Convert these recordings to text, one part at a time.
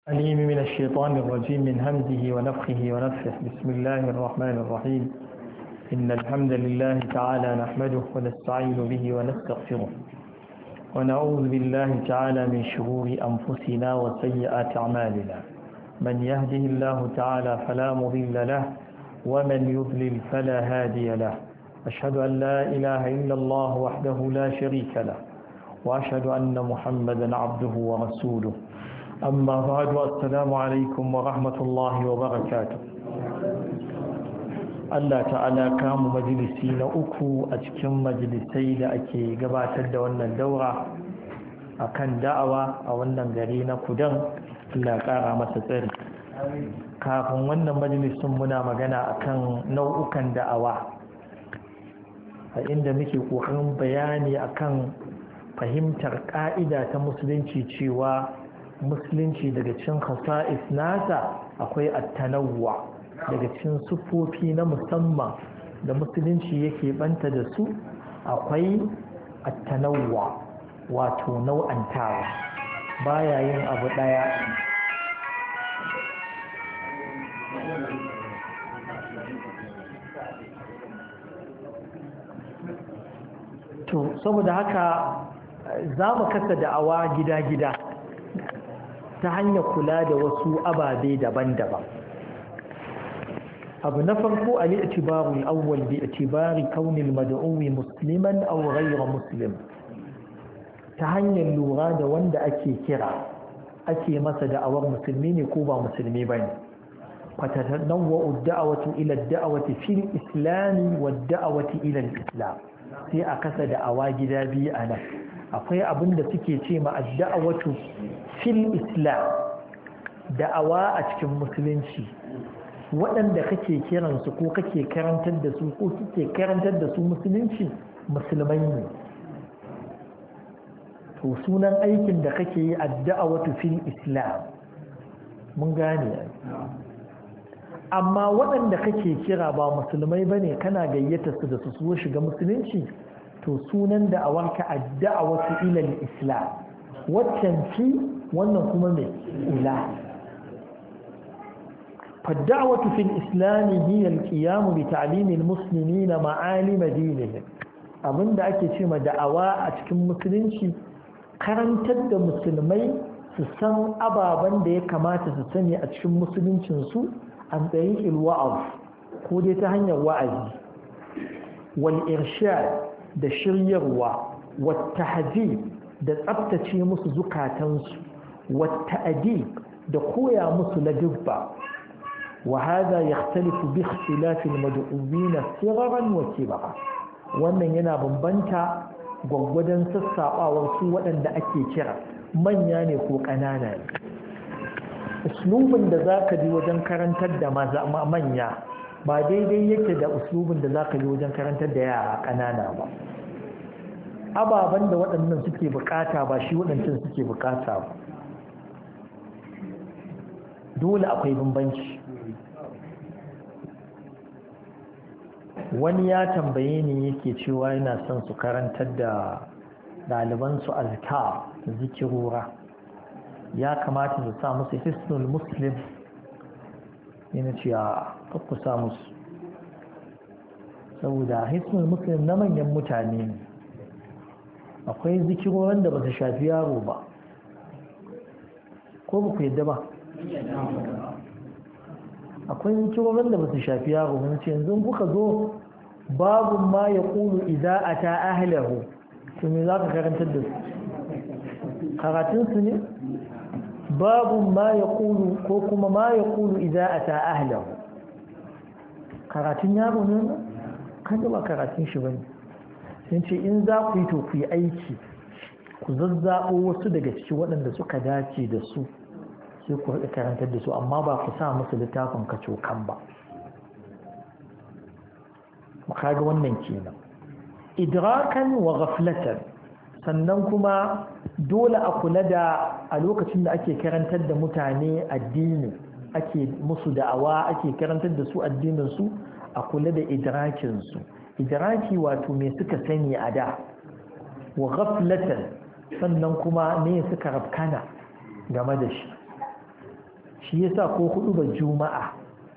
عليم من الشيطان الرجيم من همزه ونفخه ونفخه. بسم الله الرحمن الرحيم. إن الحمد لله تعالى نحمده ونستعين به ونستغفره ونعوذ بالله تعالى من شرور أنفسنا وسيئات أعمالنا. من يهده الله تعالى فلا مضل له ومن يضلل فلا هادي له. أشهد أن لا إله إلا الله وحده لا شريك له وأشهد أن محمدا عبده ورسوله. أما بعد السلام عليكم ورحمة الله وبركاته. Allah ta'ala kamu majalisi na uku a cikin majalisai da ake gabatar da wannan daura akan da'awa a wannan gari na Kudan. Allah ƙara masa tsari. Kafin wannan majalisin muna magana akan nau'ukan da'awa, a inda muke ƙoƙarin bayani akan fahimtar ƙa'ida ta musulunci cewa musulunci daga cikin khasa'is nasa akwai at-tanawwu, daga cikin sufofi na musamman da musulunci yake banta da su akwai at-tanawwu, wato nau'antawa, baya yin abu daya. To saboda haka za mu kasa da'awa gida-gida ta hanyar kula da wasu ababe daban-daban. abu na farko al-i'tibaru al-awwal bi i'tibari kauni al-mad'uwi musliman aw ghayra muslim, ta hanyar lura da wanda ake kira ake masa da'awar musulmi ne ko ba musulmi bane. fatanawwa'u ad-da'watu ila ad-da'wati fil islam wa ad-da'wati ila al-islam, sai a kasa da'awa gida biyu anan. akwai abin da suke ce ma ad-da'watu fil islam, da'awa a cikin musulunci, waɗanda kake kiransu ko kake karantar da su ko kike karantar da su musulunci musulmai ne, to sunan aikin da kake yi ad-da'watu fil islam. mun gane. amma waɗanda kake kira ba musulmai bane, kana gayyata su da su so shiga musulunci, to sunan da'awarka ad-da'watu ila al-islam. waccan fi wannan kuma mai ila. فالدعوة في الإسلام هي القيام بتعليم المسلمين معالم دينهم. abin da ake ce ma da'awa a cikin musulunci, karantar da musulmai su san ababen da ya kamata su sani a cikin musuluncinsu an tsayin wa'az, ko dai ta hanyar wa'azi, wal irshad da shiryarwa, wata hadith da tsabtace musu zukatansu, wata adib da koya musu ladubba. وهذا يختلف باختلاف المدعوين صغرا وكبرا. wannan yana bambanta gwaggwadon sassaɓawar su waɗanda ake kira, manya ne ko ƙanana ne. uslubin da za ka bi wajen karantar da manya ba daidai yake da uslubin da za ka bi wajen karantar da yara ƙanana ba. ababen da waɗannan suke bukata ba shi waɗancan suke bukata ba, dole akwai bambanci. wani ya tambaye ni yake cewa yana son su karantar da ɗalibansu azkar, zikirura, ya kamata su sa musu hisnul muslim. yana ce a ku sa musu, saboda hisnul muslim na manyan mutane ne. akwai zikirorin da ba su shafi yaro ba, ko ba ku yadda ba? akwai zikirorin da ba su shafi yaro ba. ce yanzu kuka zo babu ma ya ƙulu idan a ta ahalahu, to me za ka karantar da su? karatunsu ne? babu ma ya ƙulu ko kuma ma ya ƙulu idan a ta ahalahu, karatun yaro ne? kan ba karatun shi ba ne. sun ce in za ku yi to ku yi aiki, ku zazzaɓo wasu daga ciki waɗanda suka dace da su, sai ku haɗa karantar da su, amma ba ku sa musu littafin kacokan ba. kaga wannan kenan. idrakan wa ghaflatan, sannan kuma dole a kula da a lokacin da ake karantar da mutane addini, ake musu da'awa, ake karantar da su addinin su, a kula da idrakin su. idraki wato me suka sani a da, wa ghaflatan sannan kuma me suka rafkana game da shi. shi yasa ko hudu ba juma'a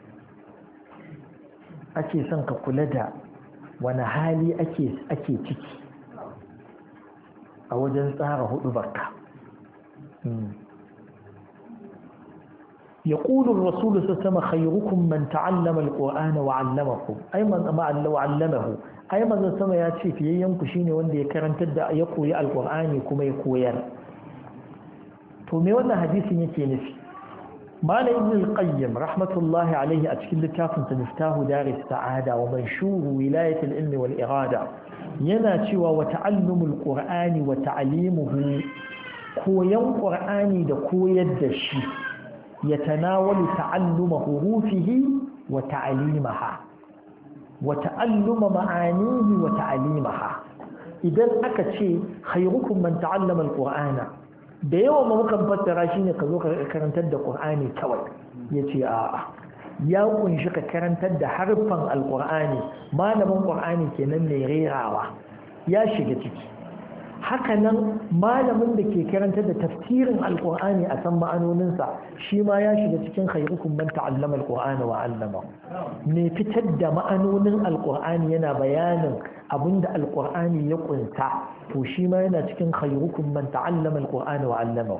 ake son ka kula da wani hali ake ciki a wajen tsara hudu barka. يقول الرسول صلى الله عليه وسلم خيركم من تعلم القرآن وعلمكم أي من وعلمه أي من سما ياتي في يوم كشيني وندي كرن تبدأ يقوي القرآن كما يقوير فمي وانا حديث يكي نفي مال ابن القيم رحمة الله عليه أتكل كافن سنفتاه دار السعادة ومنشور ولاية العلم والإرادة يناتي وتعلم القرآن وتعليمه كوين قرآني دا كويد دشي يتناول تعلم حروفه وتعليمها وتعلم معانيه وتعليمها إذا أكتشي خيركم من تعلم القرآن da yawan mamukan fassara shi ne ka zo ka karantar da ƙur'ani kawai ya ce a'a ya kunshi ka karantar da harfan alƙur'ani malamin ƙur'ani kenan mai rerawa ya shiga ciki hakanan malamin da ke karantar da tafsirin alƙur'ani a san ma'anoninsa shi ma ya shiga cikin khairukum man ta'allama alqur'ana wa 'allama ne fitar da ma'anonin alƙur'ani yana bayanin abinda alƙur'ani ya kunta to shi ma yana cikin khairukum man ta'allama alqur'ana wa 'allama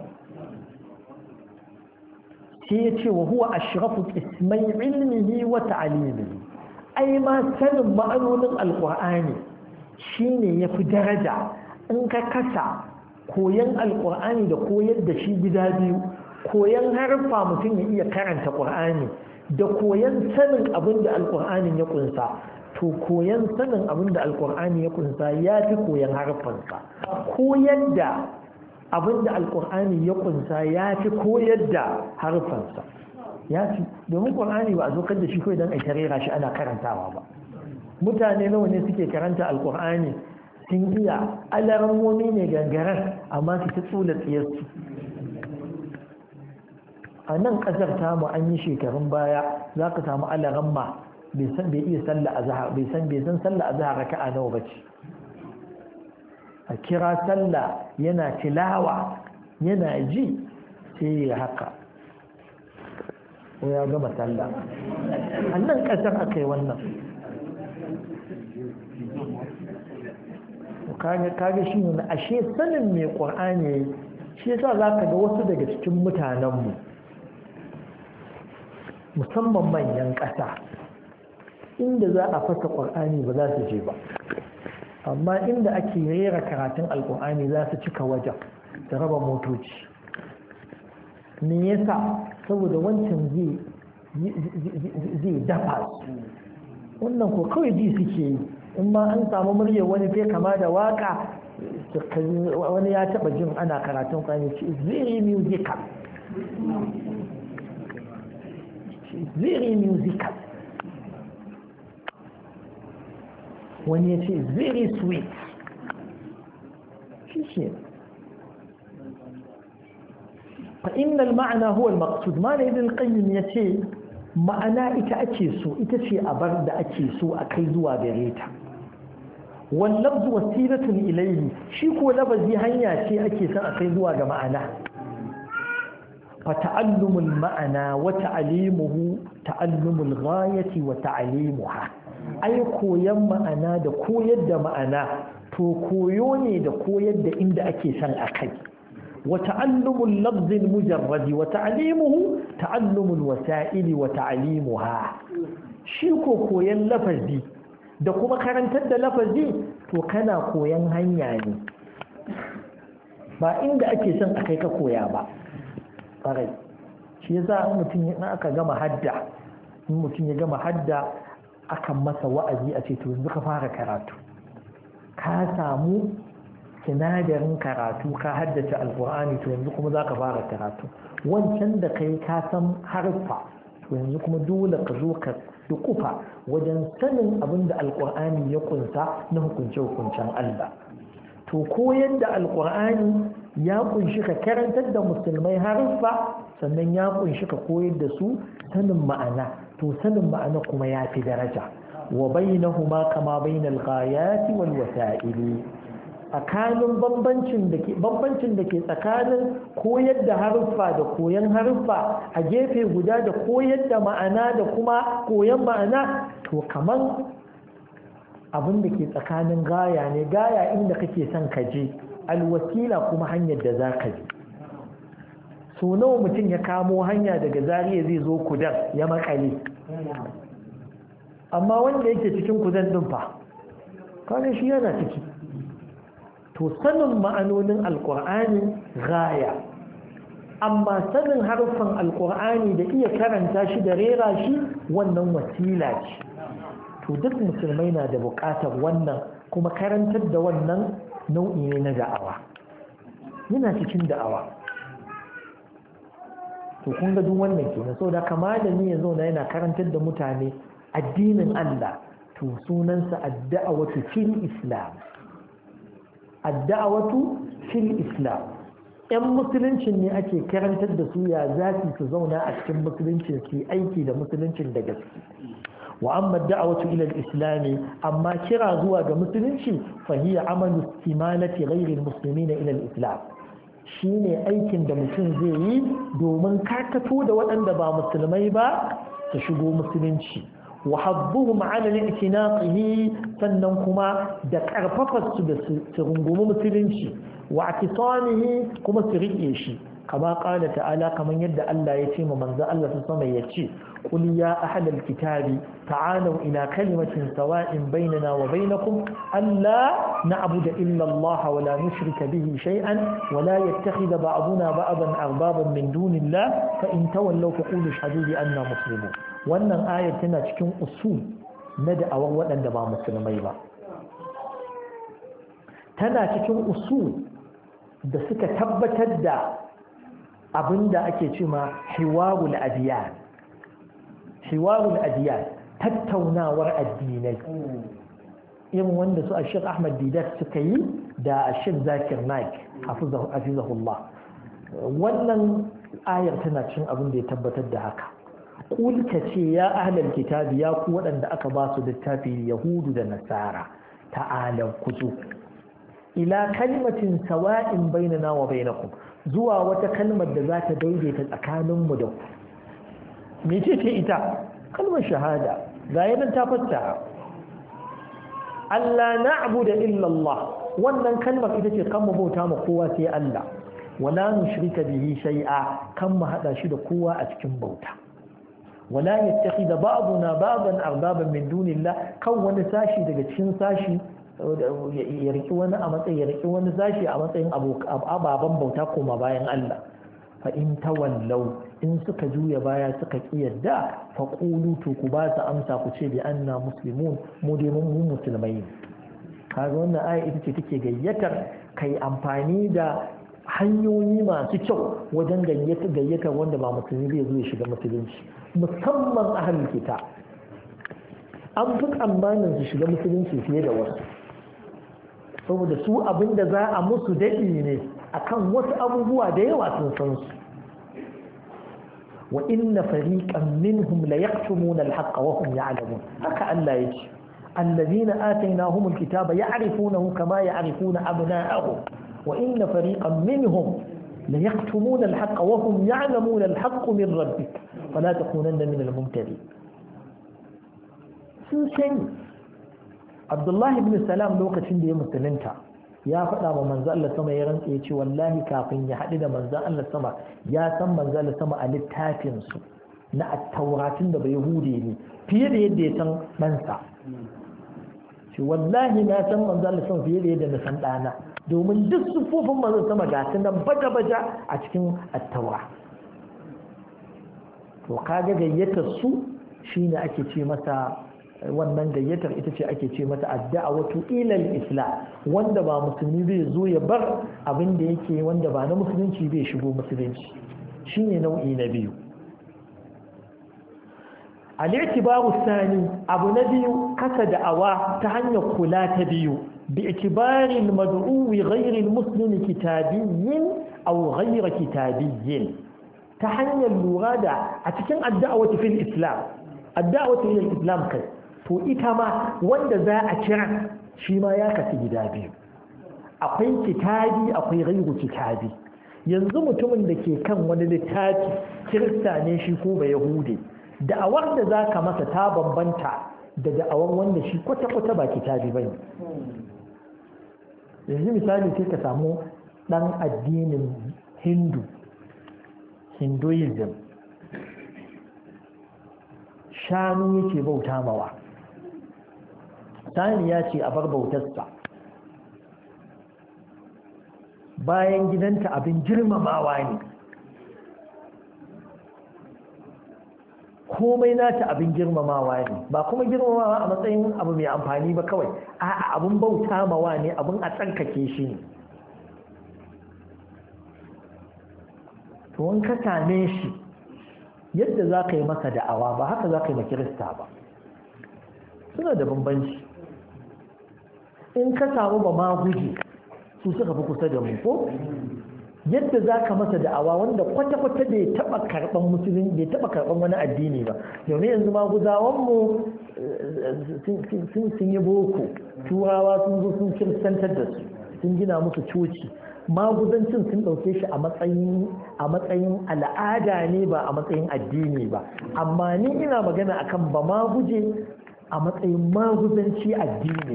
sai ya ce wa huwa ashrafu ismai ilmihi wa ta'limihi ai ma sanin ma'anonin alqur'ani shine yafi daraja in ka kasa koyan alqur'ani da koyar da shi gida biyu koyan harfa mutum ya iya karanta qur'ani da koyan sanin abinda alqur'anin ya kunsa to koyan sanin abinda alqur'ani ya kunsa yafi koyan harfansa koyar da abinda alqur'ani ya kunsa yafi koyar da harfansa yafi domin qur'ani ba a zo kan da shi kai dan ai tarera shi ana karantawa ba mutane nawa ne suke karanta alqur'ani sun iya alarammomi ne gangaren amma su ta tsula tsiyarsu a nan ƙasar tamu an yi shekarun baya za ka samu alaramma bai iya sallah azhar bai san sallah azhar raka'a nawa bace a kira sallah yana tilawa yana ji sai ya haka ko ya gama sallah a nan ƙasar aka yi wannan kage shi ne ashe sanin mai ƙur'ani shi yasa zaka ga wasu daga cikin mutanenmu musamman manyan ƙasa inda za a fasa ƙur'ani ba za su je ba amma inda ake rera karatun alƙur'ani za su cika wajen da raba motoci me yasa saboda wancan zai dafa su wannan ko kawai ji suke yi in ma an samu muryar wani fai kama da waka wani ya taba jin ana karatun kwanye ce very musical very musical wani ya ce very sweet shi ce fa'inal ma'ana huwa al-maqsud ma da idin qayyim ya ce ma'ana ita ake so ita ce abar da ake so a kai zuwa gare ta wallabzu wasilatun ilayhi shi ko labazi hanya ce ake son a kai zuwa ga ma'ana fa ta'allumul ma'ana wa ta'limuhu ta'allumul ghayati wa ta'limuha ai koyan ma'ana da koyar da ma'ana to koyo ne da koyar da inda ake son a kai wa ta'allumul lafzil mujarrad wa ta'limuhu ta'allumul wasa'il wa ta'limuha shi ko koyan lafazi da kuma karantar da lafazi to kana koyan hanya ne ba inda ake son a kai ka koya ba ƙarai shi yasa mutum ya aka gama hadda in mutum ya gama hadda akan masa wa'azi a ce to yanzu ka fara karatu ka samu sinadarin karatu ka haddace alkur'ani to yanzu kuma za ka fara karatu wancan da kai ka san harfa to yanzu kuma dole ka zo ka dukufa wajen sanin abin da alkur'ani ya kunsa na hukunce-hukuncen Allah to koyar da alkur'ani ya kunshi ka karantar da musulmai harfa sannan ya kunshi ka koyar da su sanin ma'ana to sanin ma'ana kuma ya fi daraja wa bainahuma kama bainal ghayati wal wasa'ili tsakanin bambancin da ke tsakanin koyar da haruffa da koyan haruffa a gefe guda da koyar da ma'ana da kuma koyan ma'ana to kaman abin da ke tsakanin gaya ne, gaya inda kake son ka je, alwasila kuma hanyar da za ka je. so nawa mutum ya kamo hanya daga Zariya zai zo Kudan ya makale, amma wanda yake cikin Kudan din fa kawai shi yana ciki. to sanin ma'anonin alkur'ani gaya, amma sanin harfan alkur'ani da iya karanta shi da rera shi wannan wasila ce. to duk musulmai na da buƙatar wannan, kuma karantar da wannan nau'i ne na da'awa, yana cikin da'awa. to kun ga duk wannan kenan, saboda malami ya zauna yana karantar da mutane addinin Allah, to sunansa ad-da'watu fil islam. ad-da'watu fil islam. yan musuluncin ne ake karantar da su ya zafi su zauna a cikin musuluncin su aiki da musuluncin da gaske. wa amma ad-da'watu ila al-islam, amma kira zuwa ga musulunci fa hiya amalu istimanati ghayri al-muslimin ila al-islam, shine aikin da mutum zai yi domin karkato da waɗanda ba musulmai ba su shigo musulunci. wa hadduhum ala al-i'tinaqihi, sannan kuma da karfafar su da su rungumi musulunci, wa atisamihi, kuma su rike shi, kama qala ta'ala, kaman yadda Allah ya ce ma manzo Allah sama ya ce qul ya ahlal kitabi ta'alu ila kalimatin sawa'in bainana wa bainakum alla na'budu illa Allah wa la nushrika bihi shay'an wa la yattakhidha ba'duna ba'dan arbaban min dunillah fa in tawallaw faqulu ashhadu bi anna muslimun. wannan ayar tana cikin usul na da'awar waɗanda ba musulmai ba, tana cikin usul da suka tabbatar da abinda ake cewa hiwarul adiyan, tattaunawar addinai, irin wanda su Sheikh Ahmad Didat suka yi da Sheikh Zakir Naik hafizahullah. wannan ayar tana cikin abin da ya tabbatar da haka. Kul ka ce ya ahlal kitabi, ya ku waɗanda aka ba su littafi yahudu da nasara, ta'ala ku zo ila kalimatin sawa'in bainana wa bainakum, zuwa wata kalmar da za ta daidaita tsakaninmu da ku. mece ce ita? kalmar shahada. ga yanar ta fassara Allah na'budu illa Allah, wannan kalmar ita ce kan mu bauta ma kowa sai Allah, wala nushrika bihi shay'a, kan mu hada shi da kowa a cikin bauta, wala yattakhidha ba'duna ba'dan arbaban min dunillah, kan wani sashi daga cikin sashi ya riki wani a matsayin, ya riki wani sashi a matsayin ababen bauta koma bayan Allah. fa in tawallau, in suka juya baya suka kiyarda, fa qulu, to ku ba su amsa ku ce bi anna muslimun, mu dai mun musulmai. kaga wannan aya ita ce take gayyatar kai amfani da hanyoyi masu kyau wajen gayyatar wanda ba musulmi bai zo ya shiga musulunci, musamman ahlul kitab. an fi tsammanin su shiga musulunci fiye da wasu, saboda su abinda za a musu daɗi ne akan wasu abubuwa da yawa sun san su. wa inna fariqan minhum la yaktumuna al-haqqa wa hum ya'lamun, haka Allah yake, allazina atainahum al-kitaba ya'rifunahu kama ya'rifuna abna'ahum wa inna fariqan minhum la yaktumuna al-haqqa wa hum ya'lamuna al-haqqu min rabbik fala takunanna min al-mumtarin. sun sani. Abdullahi ibn Salam lokacin da ya musulunta ya faɗa wa manzo Allah sama, ya rantsa ya ce wallahi kafin ya haɗu da manzo Allah sama ya san manzo Allah sama a littafin su na at-tauratin da bai hude ne fiye da yadda ya san ɗansa. shi wallahi na san manzo Allah sama fiye da yadda na san ɗana, domin duk sufofin manzo sama ga su nan baja-baja a cikin at-taura. to kaga gayyatar su shine ake ce masa, wannan gayyatar ita ce ake ce mata ad-da'watu ila al-islam, wanda ba musulmi bai zo ya bar abin da yake, wanda ba na musulunci bai shigo musulunci. shine nau'i na biyu. al-i'tibaru thani, abu na biyu, kasa da'awa ta hanyar kula ta biyu, bi i'tibari al-mad'u ghayr al-muslim kitabiyyin aw ghayr kitabiyyin, ta hanyar lura da a cikin ad-da'watu fil islam, ad-da'watu ila al-islam kai, to ita ma wanda za a kira shi ma ya kasu gida biyu. akwai kitabi akwai ghairu kitabi. Yanzu mutumin da ke kan wani littafi kirista ne shi ko ba yahude, da'awar da za ka masa ta bambanta da da'awar wanda shi kwata-kwata ba kitabi ba ne. Yanzu misali sai ka samu ɗan addinin hinduism, shanu yake bauta mawa, saniya ce a bar bautarsa, bayan gidanta abin girmamawa ne, komai nata abin girmamawa ne, ba kuma girmamawa a matsayin abu mai amfani ba kawai, a'a abin bauta mawa ne, abin a tsarkake shi ne. to in ka same shi yadda za ka yi masa da'awa ba haka za ka yi ma kirista ba, suna da bambanci. in ka samu ba ma guje su suka fi kusa da mu ko yadda za ka masa da'awa wanda kwata-kwata bai taɓa karɓar musulun bai taɓa karɓar wani addini ba. domin yanzu maguzawanmu sun yi boko, turawa sun zo sun kiristantar da su, sun gina musu coci. Maguzancin sun ɗauke shi a matsayin al'ada ne ba a matsayin addini ba. Amma ni ina magana akan ba maguje a matsayin maguzanci addini.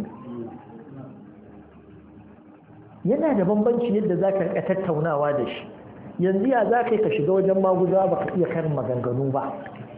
Yana da bambanci yadda za ka rika tattaunawa da shi. Yanzu ya za ka yi ka shiga wajen maguza ba ka iya karin maganganu ba.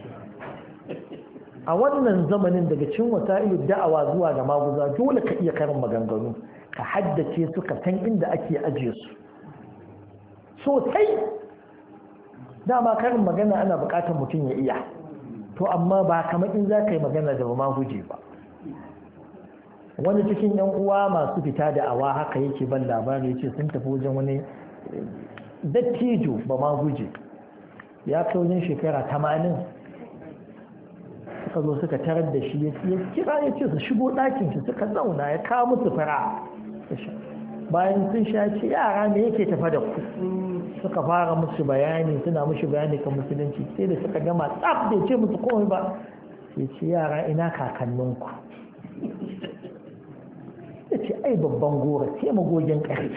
A wannan zamanin daga cin wasa'ilu da'awa zuwa ga maguza dole ka iya karin maganganu, ka haddace su, ka san inda ake ajiye su sosai. Dama karin magana ana bukatar mutum ya iya, to amma ba kamar in za ka yi magana da ba guje ba. Wani cikin yan uwa masu fita da awa haka yake ban labari, yace sun tafi wajen wani dattijo ba guje, ya kai wajen shekara 80. suka zo suka tarar da shi ya kira ya ce su shigo ɗakin shi, suka zauna ya kawo musu fara. Bayan sun sha ce yara me yake tafa da ku, suka fara musu bayani, suna musu bayani kan musulunci. Sai da suka gama tsaf da ce musu komai ba, sai ce yara ina kakanninku. ya ce ai babban gora sai magogin ƙarfi.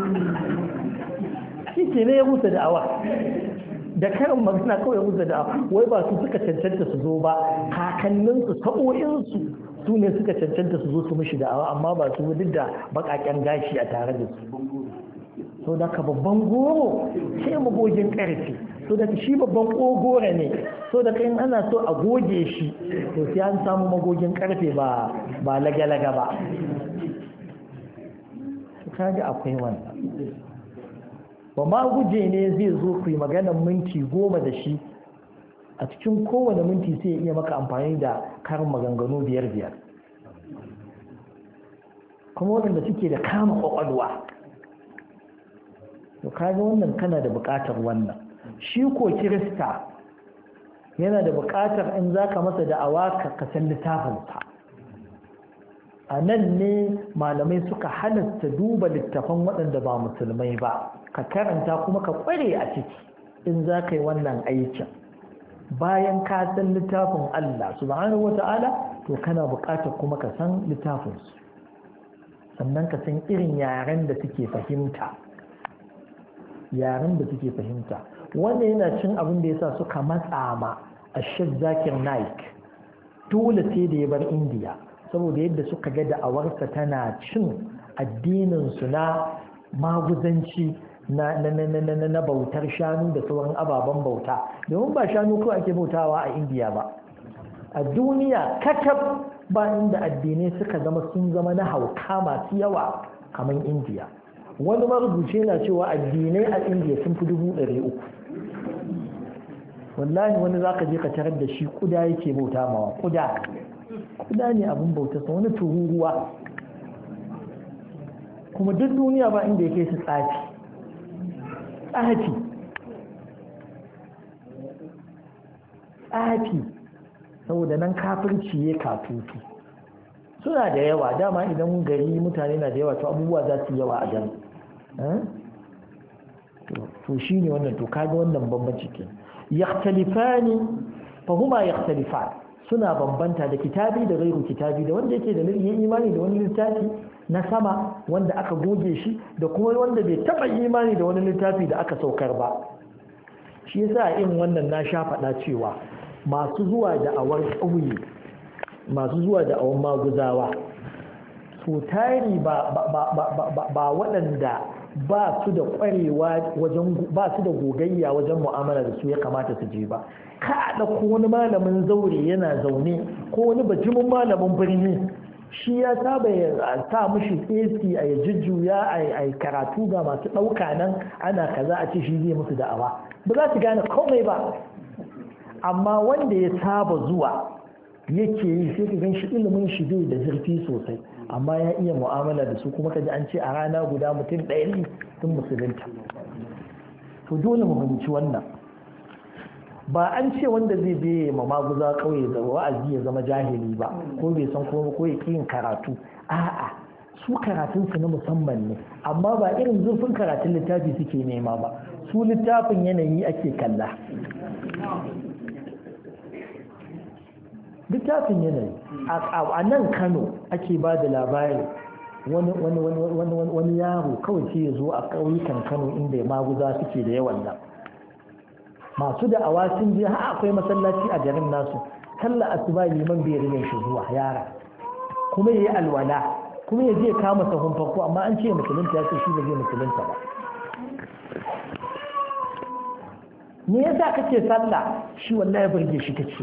shi ke ne ya musu da'awa da karin magana kawai musu da'awa, wai ba su suka cancanta su zo ba, kakanninsu sa'o'insu su ne suka cancanta su zo su mishi da'awa, amma ba su duk da baƙaƙen gashi a tare da su. so da ka babban goro sai magogin ƙarfi, so da shi babban ƙogora ne, so da in ana so a goge shi to sai an samu magogin ƙarfe ba lagalaga ba. kaga akwai wannan ba ma guje ne zai zo ku yi maganar minti 10 da shi, a cikin kowane minti sai ya iya maka amfani da karin maganganu 5 kuma waɗanda suke da kama ƙwaƙwalwa. to kaga wannan kana da buƙatar wannan. shi ko kirista yana da buƙatar in za ka masa da'awa ka san littafinsa. a nan ne malamai suka halasta duba littafan waɗanda ba musulmai ba, ka karanta kuma ka ƙware a ciki in za ka yi wannan aikin. bayan ka san littafin Allah subhanahu wa ta'ala, to kana buƙatar kuma ka san littafinsu, sannan ka san irin yaren da suke fahimta. Wannan yana cin abin da ya sa suka matsa ma a Sheikh Zakir Naik, dole sai da ya bar Indiya, saboda yadda suka ga da'awarsa tana cin addininsu na maguzanci na bautar shanu da sauran ababen bauta. domin ba shanu kawai ake bautawa a Indiya ba, a duniya kakab ba inda addinai suka sun zama na hauka masu yawa kamar Indiya. wani marubuci na cewa addinai a Indiya sun fi 300. wallahi wani zaka je ka tarar da shi kuda yake bauta mawa, kuda ne abin bautarsa, wani tururuwa, kuma duk duniya ba inda yake su tsafi saboda nan kafirci ya katutu. suna da yawa, dama idan gari mutane na da yawa to abubuwa za su yawa a gari. to shi ne wannan, to kaga wannan bambanci ke. yakhtalifani fa huma yakhtalifan, suna bambanta da kitabi da gairu kitabi, da wanda yake da imani da wani littafi na sama wanda aka goge shi, da kuma wanda bai taba imani da wani littafi da aka saukar ba. shi yasa in wannan na sha faɗa cewa masu zuwa da awar ƙauye, masu zuwa da awar maguzawa, su tari ba waɗanda ba su da ƙwarewa wajen, ba su da gogayya wajen mu'amala da su ya kamata su je ba. Ka a ɗauko wani malamin zaure yana zaune, ko wani bajimin malamin birni, shi ya saba ya sa mushi AC a ya jujjuya a karatu ga masu ɗauka nan ana kaza a ce shi zai musu da'awa, ba za su gane komai ba. Amma wanda ya saba zuwa yake yi, sai ka gan shi ilimin shi bai da zurfi sosai, amma ya iya mu'amala da su, kuma kaji an ce a rana guda mutum ɗaya ne sun musulunta. To dole mu fahimci wannan. Ba an ce wanda zai je ma maguza kauye da wa'azi ya zama jahili ba, ko bai san komai ko ya yin karatu. A'a, su karatun su na musamman ne, amma ba irin zurfin karatun littafi suke nema ba. Su littafin yanayi ake kalla. Littafin yanayi a nan Kano ake ba da labari wani yaro kawai sai ya zo a ƙauyukan Kano inda maguza suke da yawan nan. Masu da awa sun je har akwai masallaci a garin nasu, sallar asuba liman bai rige shi zuwa yara, kuma yayi alwala, kuma ya je kama sahun farko, amma an ce musulunta ya ce shi ba zai musulunta ba. Me yasa kake sallah? Shi wallahi burge shi kace.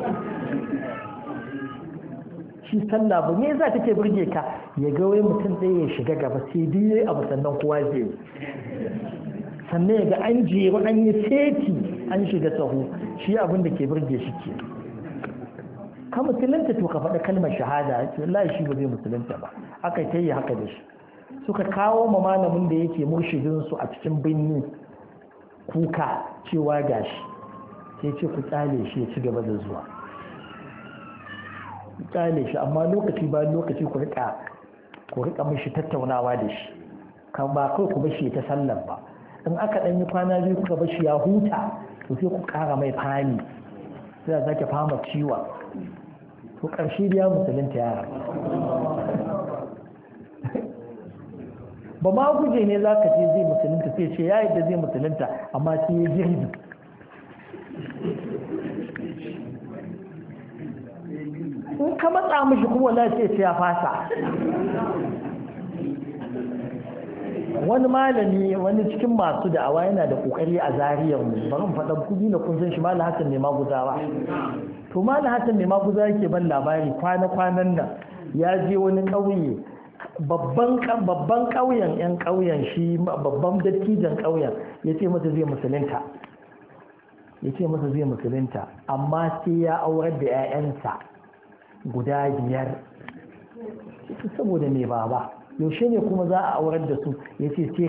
Shi sallah ba me yasa kake burge ka? Ya ga wai mutum ɗaya ya shiga gaba sai dai abu sannan kowa zai, sannan ya ga an jero an yi seti an shiga sahu, shi abin da ke burge shi ke. Ka musulunta to ka faɗa kalmar shahada, wallahi shi ba zai musulunta ba. Aka ta yi haka da shi, suka kawo ma malamin da yake murshidinsu a cikin binni kuka cewa gashi, sai ce ku tsale shi ya ci gaba da zuwa, ku tsale shi, amma lokaci bayan lokaci ku rika mishi tattaunawa da shi, kan ba kawai ku bashi ta sallar ba. In aka ɗan yi kwana biyu kuka bashi ya huta, to sai ku ƙara mai fami, sai a sake fama ciwon, to ƙarshe biya musulunta yara. Ba ma guje ne za ka je zai musulunta, sai ce ya yadda zai musulunta, amma sai ya girbi. In ka matsa mishi kuma wala sai ya fasa. Wani malami, wani cikin masu da'awa yana da kokari a zariyar mu, bari mu faɗa ku na kun san shi, Malam Hassan ne Maguzawa. To Malam Hassan ne Maguzawa yake ban labari kwanan nan ya je wani ƙauye, babban ƙauyen, 'yan ƙauyen, shi babban dattijan ƙauyen ya ce masa zai musulunta, amma sai ya aurar da 'ya'yansa guda 5. Saboda me baba, yaushe ne kuma za a aurar da su? Ya ce sai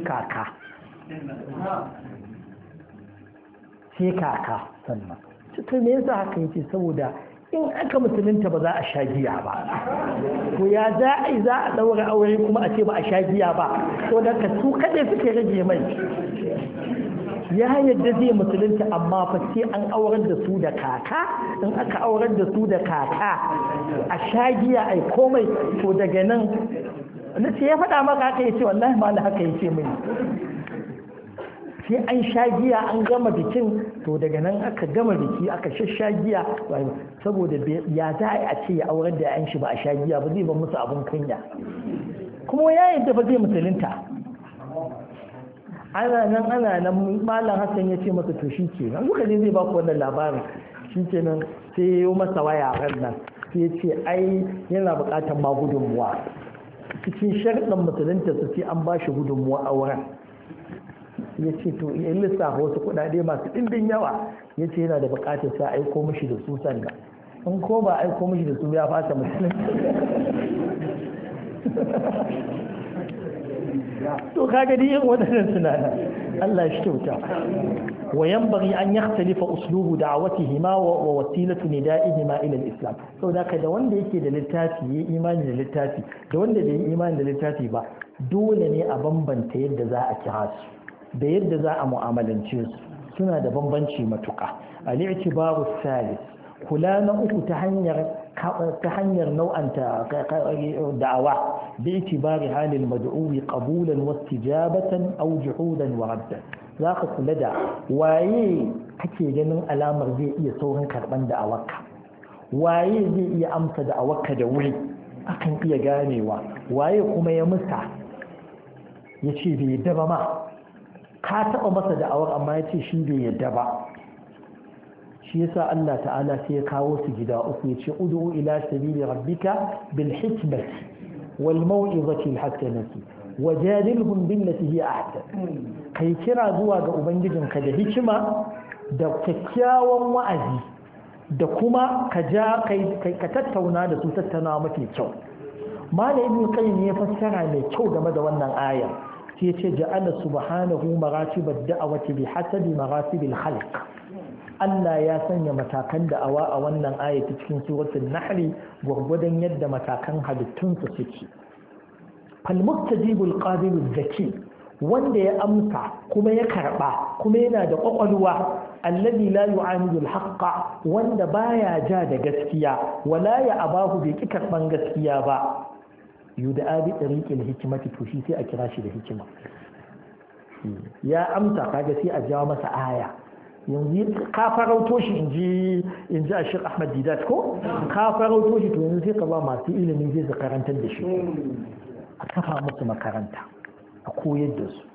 kaka sannan. To me yasa haka? ya ce saboda in aka musulunta ba za a sha giya ba. To ya za a ɗaura aure kuma a ce ba a sha giya ba? To da ka su kaɗai suke rage mai. Ya yadda zai musulunta, amma fa sai an aurar da su da kaka. In aka aurar da su da kaka a sha giya ai komai, to daga nan na ce ya faɗa maka haka? Ya ce wallahi ma haka ya ce mini. Sai an sha giya an gama bikin, to daga nan aka gama biki aka shasha giya, saboda ya za a ce ya aurar da yan shi ba a sha giya ba, zai ba musu abun kunya. Kuma ya yadda ba zai musulunta. Ana nan Malam Hassan ya ce masa to shi ke nan, duka ne zai ba ku wannan labarin. Shi ke nan sai ya yi masa waya ran nan, sai ya ce ai yana buƙatar ma gudunmuwa. Cikin sharɗin musulunta su ce an ba shi gudunmuwa auren. Ya ce to ya lissafa wasu kuɗaɗe masu ɗimbin yawa, ya ce yana da buƙatar sa aiko mishi da su sannan. In ko ba aiko mishi da su ya fasa musulunci. To kaga dai irin waɗannan tunanin, Allah shi kyauta. Wa yanbaghi an yakhtalifa uslubu da'watihima wa wasilatu nida'ihima ila al-islam. Saboda da wanda yake da littafi yayi imani da littafi, da wanda bai yi imani da littafi ba, dole ne a bambanta yadda za a kira su da yadda za a mu'amalance su. Suna da bambanci matuƙa. Al-i'tibaru salis kula na uku ta hanyar nau'anta da'awa bi itibari halil mad'uwi qabulan wastijabatan aw juhudan wa raddan zaka kula da waye kake ganin alamar zai iya saurin karban da'awarka waye zai iya amsa da'awarka da wuri akan iya ganewa waye kuma ya musa yace bai yadda ba ma ka taba masa da'awar amma yace shi bai yadda ba shi yasa Allah ta'ala sai ya kawo su gida uku yace ud'u ila sabili rabbika bil hikmati wal mau'izati al hasanati wajadilhum billati hi ahsan kai kira zuwa ga ubangijinka da hikima da kyakkyawan wa'azi da kuma ka tattauna da su tattaunawa mafi kyau malam ibn qayyim ya fassara mai kyau game da wannan aya sai ya ce ja'ala subhanahu maratibad da'awati bi hasabi maratibil khalq Allah ya sanya matakan da'awa a wannan aya ta cikin suratul nahl gurgudan yadda matakan halittunsa suke fal mustajibul qabilul zaki wanda ya amsa kuma ya karba kuma yana da kwakwalwa alladhi la yu'amidu al-haqqa wanda baya ja da gaskiya wala ya abahu bai ki karban gaskiya ba yuda'a bi tariqil hikmati to shi sai a kira shi da hikima ya amsa kaga sai a jawo masa aya yanzu ka farauto shi inji a Sheikh Ahmad Didat ko ka farauto shi to yanzu sai ka ba masu ilimi zai su karantar da shi a kafa musu makaranta a koyar da su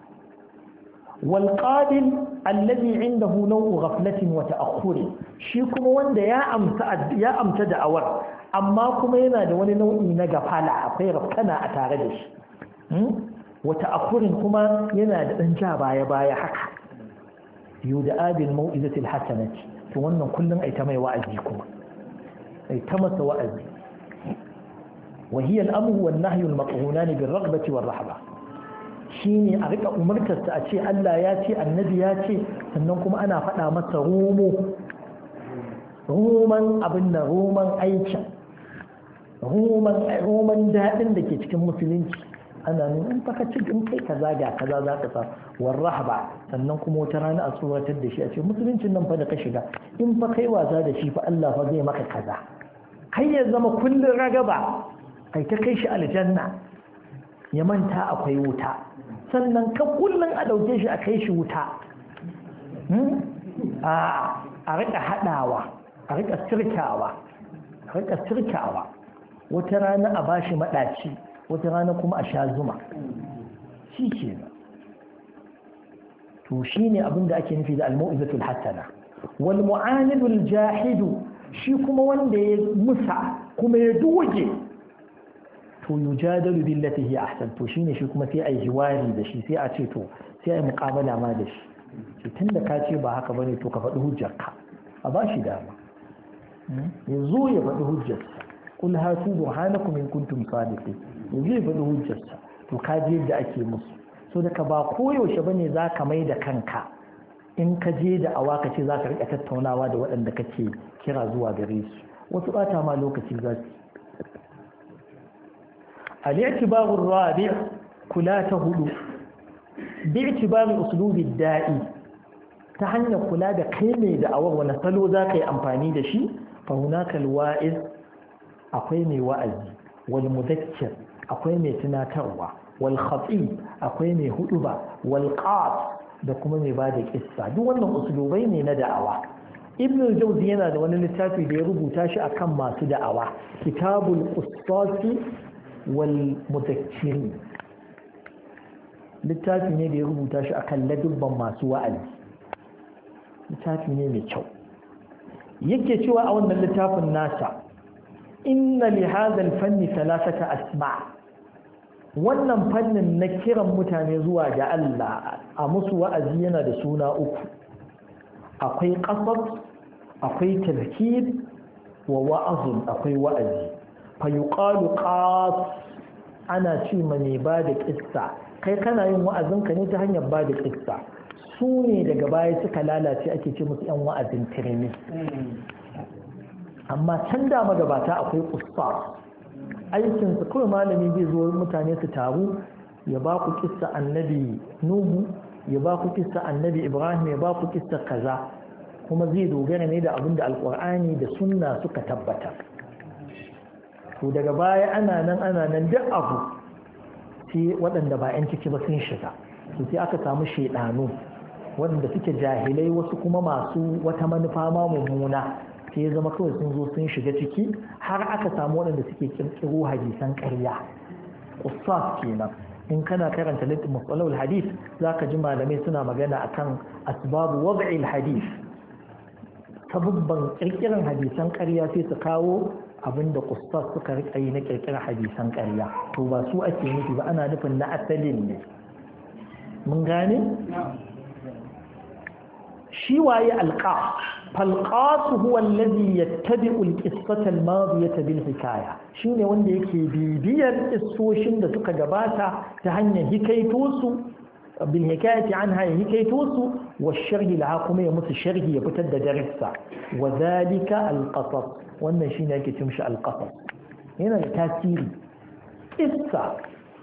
والقابل الذي عنده نوع غفلة وتأخر shi kuma wanda ya amsa da'awar amma kuma yana da wani nau'i na gafala akwai rafkana a tare da shi wata akurin kuma yana da ɗan ja baya haka yuda'a bil mau'izatil hasanati to wannan kullun ai ta mai wa'azi kuma ai ta masa wa'azi wa hiya al-amru wan nahyu al-maqhunan bil raghbati war rahba shine a rika umartarsa a ce Allah ya ce annabi ya ce sannan kuma ana faɗa masa roman abin da roman aikin roman daɗin da ke cikin musulunci ana nuna in faka ci in kai kaza ga kaza za ka sa warrahaba sannan kuma wata rana a tsoratar da shi a ce musuluncin nan fa da ka shiga in fa kai wasa da shi fa Allah fa zai maka kaza kai ya zama kullun ragaba kai ta kai shi aljanna ya manta akwai wuta sannan ka kullun a dauke shi a kai shi wuta a rika hadawa a rika sirkawa wata rana a bashi madaci wata rana kuma a sha zuma shi ke to shi ne abinda ake nufi da al-mau'izatul hasana wal mu'anidul jahidu shi kuma wanda ya musa kuma ya doge to yujadalu billati hi ahsan to shine shi kuma sai ai jiwari da shi sai a ce to sai ai muqabala ma da shi tunda ka ce ba haka bane to ka faɗi hujjarka a ba shi dama yanzu ya faɗi hujjarsa kul hatu burhanakum in kuntum sadiqin yanzu ya faɗi hujjarsa to ka je yadda ake musu so da ka ba koyaushe bane za ka mai da kanka in ka je da awa ka ce za ka rika tattaunawa da waɗanda kake kira zuwa gare su wasu ɓata ma lokaci za su al-i'tibaru ar-rabi' kula ta hudu bi'tibari uslubi da'i ta hanyar kula da kai mai da'awar wani salo za ka yi amfani da shi fa hunaka al-wa'iz akwai mai wa'azi wal mudakkir akwai mai tunatarwa wal khatib akwai mai huduba wal qas da kuma mai bada kissa duk wannan uslubai ne na da'awa ibn al-jawzi yana da wani littafi da ya rubuta shi akan masu da'awa kitabul qustasi wal mudakkiri littafi ne da ya rubuta shi akan ladubban masu wa'azi littafi ne mai kyau yake cewa a wannan littafin nasa inna li hadha al-fanni thalathata asma' wannan fannin na kiran mutane zuwa ga Allah a musu wa'azi yana da suna uku akwai qasad akwai tazkir wa wa'azun akwai wa'azi fa yuqalu qas ana ce ma mai ba da kissa kai kana yin wa'azinka ne ta hanyar ba da kissa su ne daga baya suka lalace ake ce musu yan wa'azin tirmi amma can da magabata akwai kussar aikinsu kawai malami zai zo mutane su taru ya ba ku kissa annabi nuhu ya ba ku kissa annabi ibrahim ya ba ku kissa kaza kuma zai dogara ne da abin da alƙur'ani da sunna suka tabbata. To daga baya ana nan duk abu sai waɗanda ba 'yan ciki ba sun shiga, to sai aka samu shaidanu waɗanda suke jahilai, wasu kuma masu wata manufa ma mummuna, sai ya zama kawai sun zo sun shiga ciki har aka samu waɗanda suke kirkiro hadisan ƙarya, qissas kenan. in kana karanta mustalahul hadith zaka ji malamai suna magana akan asbabu wad'il hadith, sababban kirkiran hadisan ƙarya sai su kawo abinda qissas suka rika yi na kirkiran hadisan ƙarya, to ba su ake nufi ba, ana nufin na asalin ne. mun gane shi waye alqas falqas huwa alladhi yattabi'u alqissata almadiyata bil hikaya, shine wanda yake bibiyar kissoshin da suka gabata ta hanyar hikaito su bil hikayati anha hikaito su wa sharhi laha kuma ya musu sharhi ya fitar da darissa, wa dhalika alqasas, wannan shine yake cin shi alqasas. yana da tasiri. Kissa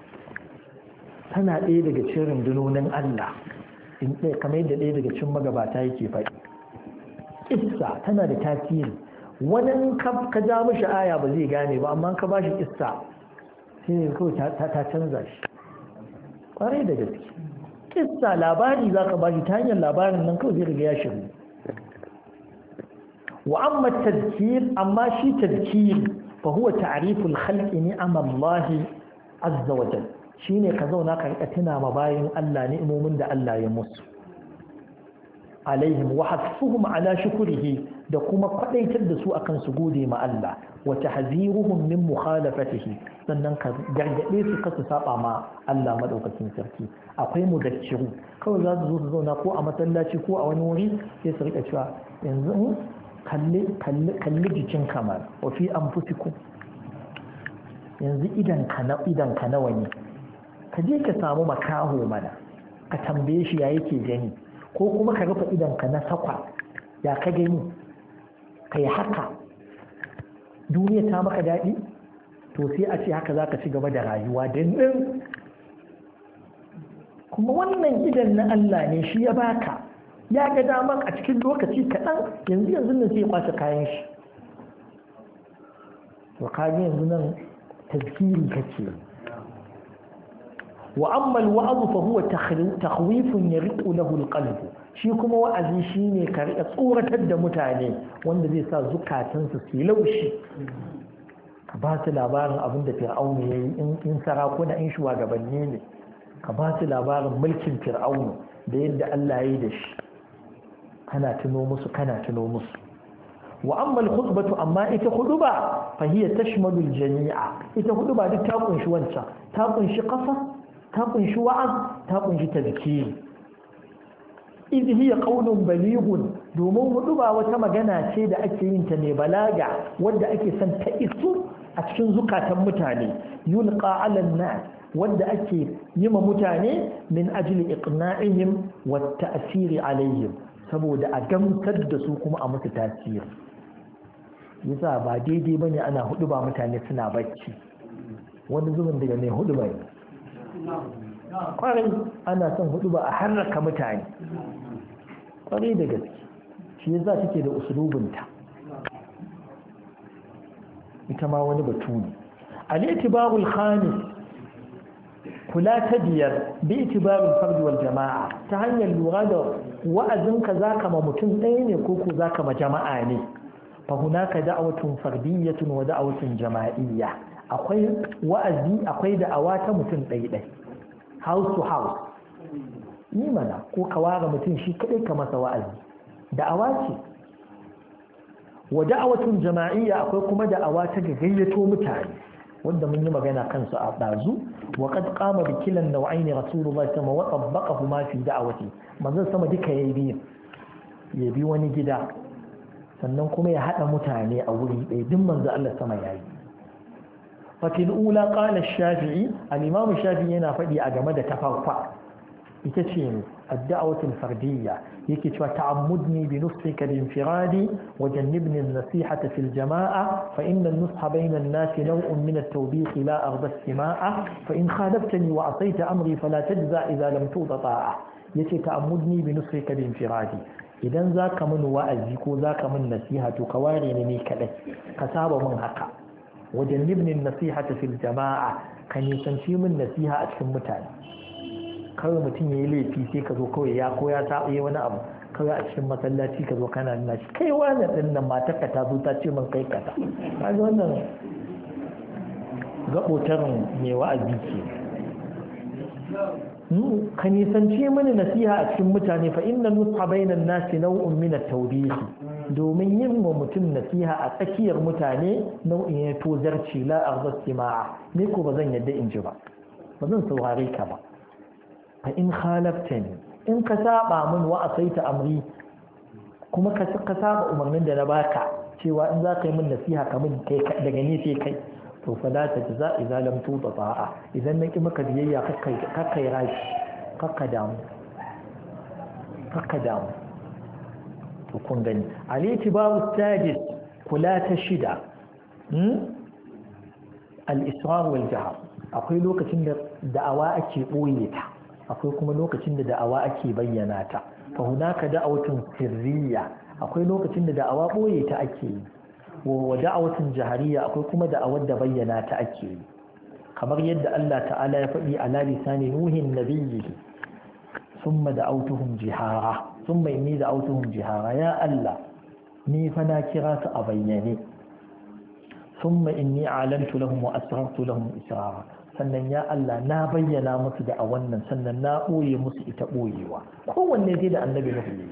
tana ɗaya daga cikin rundunonin Allah, kamar yadda ɗaya daga cikin magabata yake faɗi. Kissa tana da tasiri. Wani ka ja mishi aya ba zai gane ba, amma ka ba shi kissa sai ne kawai ta canza shi ƙwarai da gaske. Kissa labari za ka ba shi ta hanyar labarin nan kawai zai riga ya shiru. wa amma tadhkir, amma shi tadhkir fa huwa ta'riful khalqi ni'amallahi azza wa jalla, shine ka zauna ka rika tuna ma bayin Allah ni'imomin da Allah ya musu, alaihim wa hasfuhum ala shukrihi, da kuma kwadaitar da su akan su gode ma Allah, wa tahziruhum min mukhalafatihi, sannan ka gargade su kasu saba ma Allah madaukakin sarki. akwai mudakkiru kawai za su zo su zauna ko a masallaci ko a wani wuri sai su rika cewa yanzu kalli jikin kamar wa fi anfusikum, yanzu idan ka nawa ne, ka je ka samu makaho mana ka tambaye shi ya yake gani, ko kuma ka rufe idanka na sakwa ya ka gani, ka yi haka duniya ta maka daɗi, to sai a ce haka za ka ci gaba da rayuwa dindin. kuma wannan idan na Allah ne shi ya baka, ya ga damar a cikin lokaci kaɗan yanzu nan sai ya kwace kayan shi. to kaga yanzu nan tazkiri kake. wa amma alwa'd fa huwa takhwifun yariqu lahu alqalb, shi kuma wa'azi shine ka rika tsoratar da mutane wanda zai sa zukatansu su laushi. ka ba su labarin abin da fir'auna yayi, in sarakuna in shugabanni ne ka ba su labarin mulkin fir'auna da yadda Allah ya yi da shi, kana tuno musu. wa amma al-khutbatu, amma ita khutba fa hiya tashmalu al-jami'a, ita khutba duk ta kunshi wancan, ta kunshi qasas, ta kunshi wa'az, ta kunshi tadhkir. idh hiya qawlun balighun, domin khutba wata magana ce da ake yin ta ne balaga, wanda ake son ta isu a cikin zukatan mutane, yulqa 'ala an-nas, wanda ake yi ma mutane min ajli iqna'ihim wa ta'siri 'alayhim, saboda a gamsar da su kuma a musu tasiri. yasa ba daidai bane ana huduba mutane suna bacci, wani zubin daga mai huduba ne kwarai ana son huduba a harraka mutane kwarai da gaske, shi yasa take da usulubinta, ita ma wani batu ne. al-i'tibarul khamis, kula ta biyar bi itibarul fardi wal jama'a, ta hanyar lura da wa'azinka zaka ma mutum ɗaya ne ko ko zaka ma jama'a ne. fa hunaka da'watun fardiyyatun wa da'watun jama'iyya, akwai wa'azi, akwai da'awa ta mutum ɗaya house to house, ni mana ko ka ware mutum shi kadai ka masa wa'azi, da'awa ce. wa da'watun jama'iyya, akwai kuma da'awa ta gayyato mutane, wanda mun yi magana kansu a ɗazu. wa qad qama bi kilan naw'aini rasulullahi sallallahu alaihi wasallam wa tabbaqahu fi da'wati, manzon sama duka yayi bi wani gida, sannan kuma ya hada mutane a wuri ɗaya, duk manzo Allah sama yayi. fa fil ula qala ash-shafi'i, al-imam shafi'i yana faɗi a game da tafarfa, ita ce ad-da'watu al-fardiyya, yake cewa ta'ammudni bi nusrika bi infiradi wa jannibni an-nasihata fil jama'a, fa inna an-nusha bayna an-nas naw'un min at-tawbih la arda as-sima'a, fa in khalaftani wa asayta amri fala tajza idha lam tu'ta ta'a. yace ta'ammudni bi nusrika bi infiradi, idan za ka min wa'azi ko za ka min nasiha to ka ware ni kaɗai ka saba min haka wajen libnin nasiha ta fil jama'a ka nisanci min nasiha a cikin mutane kawai mutum ya yi laifi sai ka zo kawai ya taɓa yi wani abu kawai a cikin masallaci ka zo kana nuna shi kai wani ɗin nan matarka ta zo ta ce min kai kaza kaga wannan gaɓotarin mai wa'azi ke ka nisanci mini nasiha a cikin mutane fa inna nusha bainan nasi nau'un min at-tawbih domin yin wa mutum nasiha a tsakiyar mutane nau'in ya tozarci la arda istima'a ne ko bazan yadda in ji ba bazan saurare ka ba fa in khalaftani in ka saba min wa asaita amri kuma ka saba umarnin da na baka cewa in za ka yi min nasiha ka min kai daga ni sai kai to fa la tajza idza lam tuta ta'a idan naki maka biyayya kakkai rashi kakka damu to kun gani al-itibaru sadis kula ta shida al-israr wal jahr akwai lokacin da da'awa ake boye ta akwai kuma lokacin da da'awa ake bayyana ta fa hunaka da'awatun sirriya akwai lokacin da da'awa boye ta ake yi wa da'awatun jahariya akwai kuma da'awar da bayyana ta ake yi kamar yadda Allah ta'ala ya faɗi ala lisani nuhin nabiyyi thumma da'awtuhum jihara thumma inni da'awtuhum jihara ya Allah ni fa na kira su a bayyane thumma inni a'lantu lahum wa asrartu lahum israra sannan ya Allah na bayyana musu da a wannan sannan na ɓoye musu ita ɓoyewa kowanne dai da annabi na hudu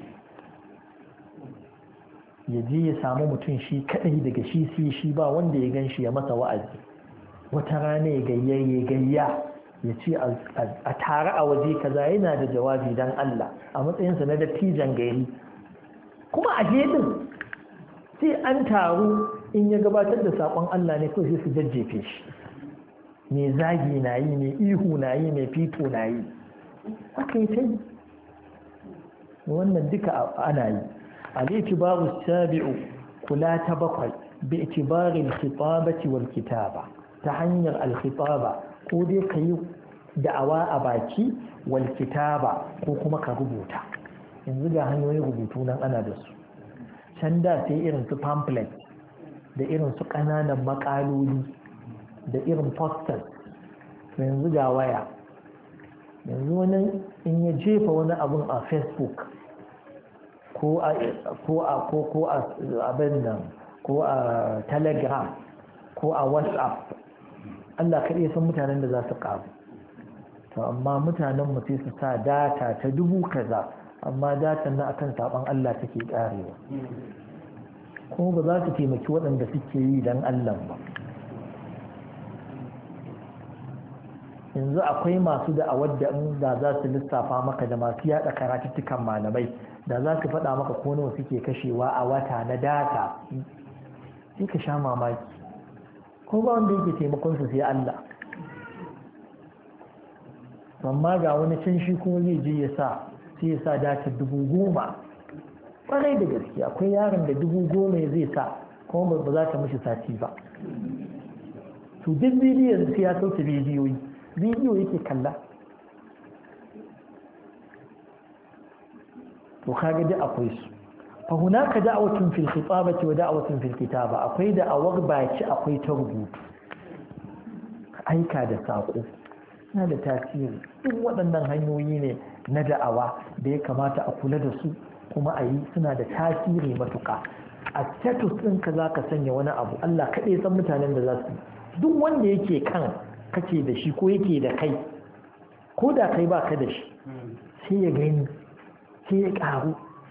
ya je ya samu mutum shi kaɗai daga shi sai shi ba wanda ya gan shi ya masa wa'azi wata rana ya gayya ya ce a tare a waje kaza yana da jawabi dan Allah a matsayinsa na dattijan gari kuma a gedin sai an taru in ya gabatar da saƙon Allah ne kawai sai su jajjefe shi mai zagi na yi mai ihu na yi mai fito na yi haka yi ta yi wannan duka ana yi al-itibaru sabi'u kula ta bakwai bi itibari al-khitabati wal kitaba ta hanyar al-khitaba ko dai ka yi da'awa a baki wal kitaba ko kuma ka rubuta yanzu ga hanyoyin rubutu nan ana da su can da sai irin su pamphlet da irin su ƙananan makaloli da irin posters yanzu ga waya yanzu wani in ya jefa wani abun a facebook ko a abin nan ko a telegram ko a whatsapp Allah kaɗai san mutanen da za su ƙaru to amma mutanen mu sai su sa data ta 1000 kaza amma datan na akan saban Allah take ƙarewa kuma ba za su taimaki waɗanda suke yi don Allah ba yanzu akwai masu da'awar da za su lissafa maka da masu yada karatuttukan malamai da za su faɗa maka ko nawa suke kashewa a wata na data sai ka sha mamaki ko ba wanda yake taimakon su sai Allah amma ga wani can shi kuma zai je ya sa sai ya sa data 10,000 kwarai da gaske akwai yaron da 10,000 zai sa kuma ba za ta mishi sati ba to duk bidiyon sai ya sauke bidiyo yake kalla to kaga da akwai su fa hunaka da'watun fil khitabati wa da'watun fil kitaba akwai da'awar baki akwai ta rubutu aika da sako yana da tasiri duk waɗannan hanyoyi ne na da'awa da ya kamata a kula da su kuma a yi suna da tasiri matuƙa a status ɗinka za ka sanya wani abu Allah kaɗai san mutanen da za su duk wanda yake kan kake da shi ko yake da kai ko da kai ba ka da shi sai ya gani sai ya ƙaru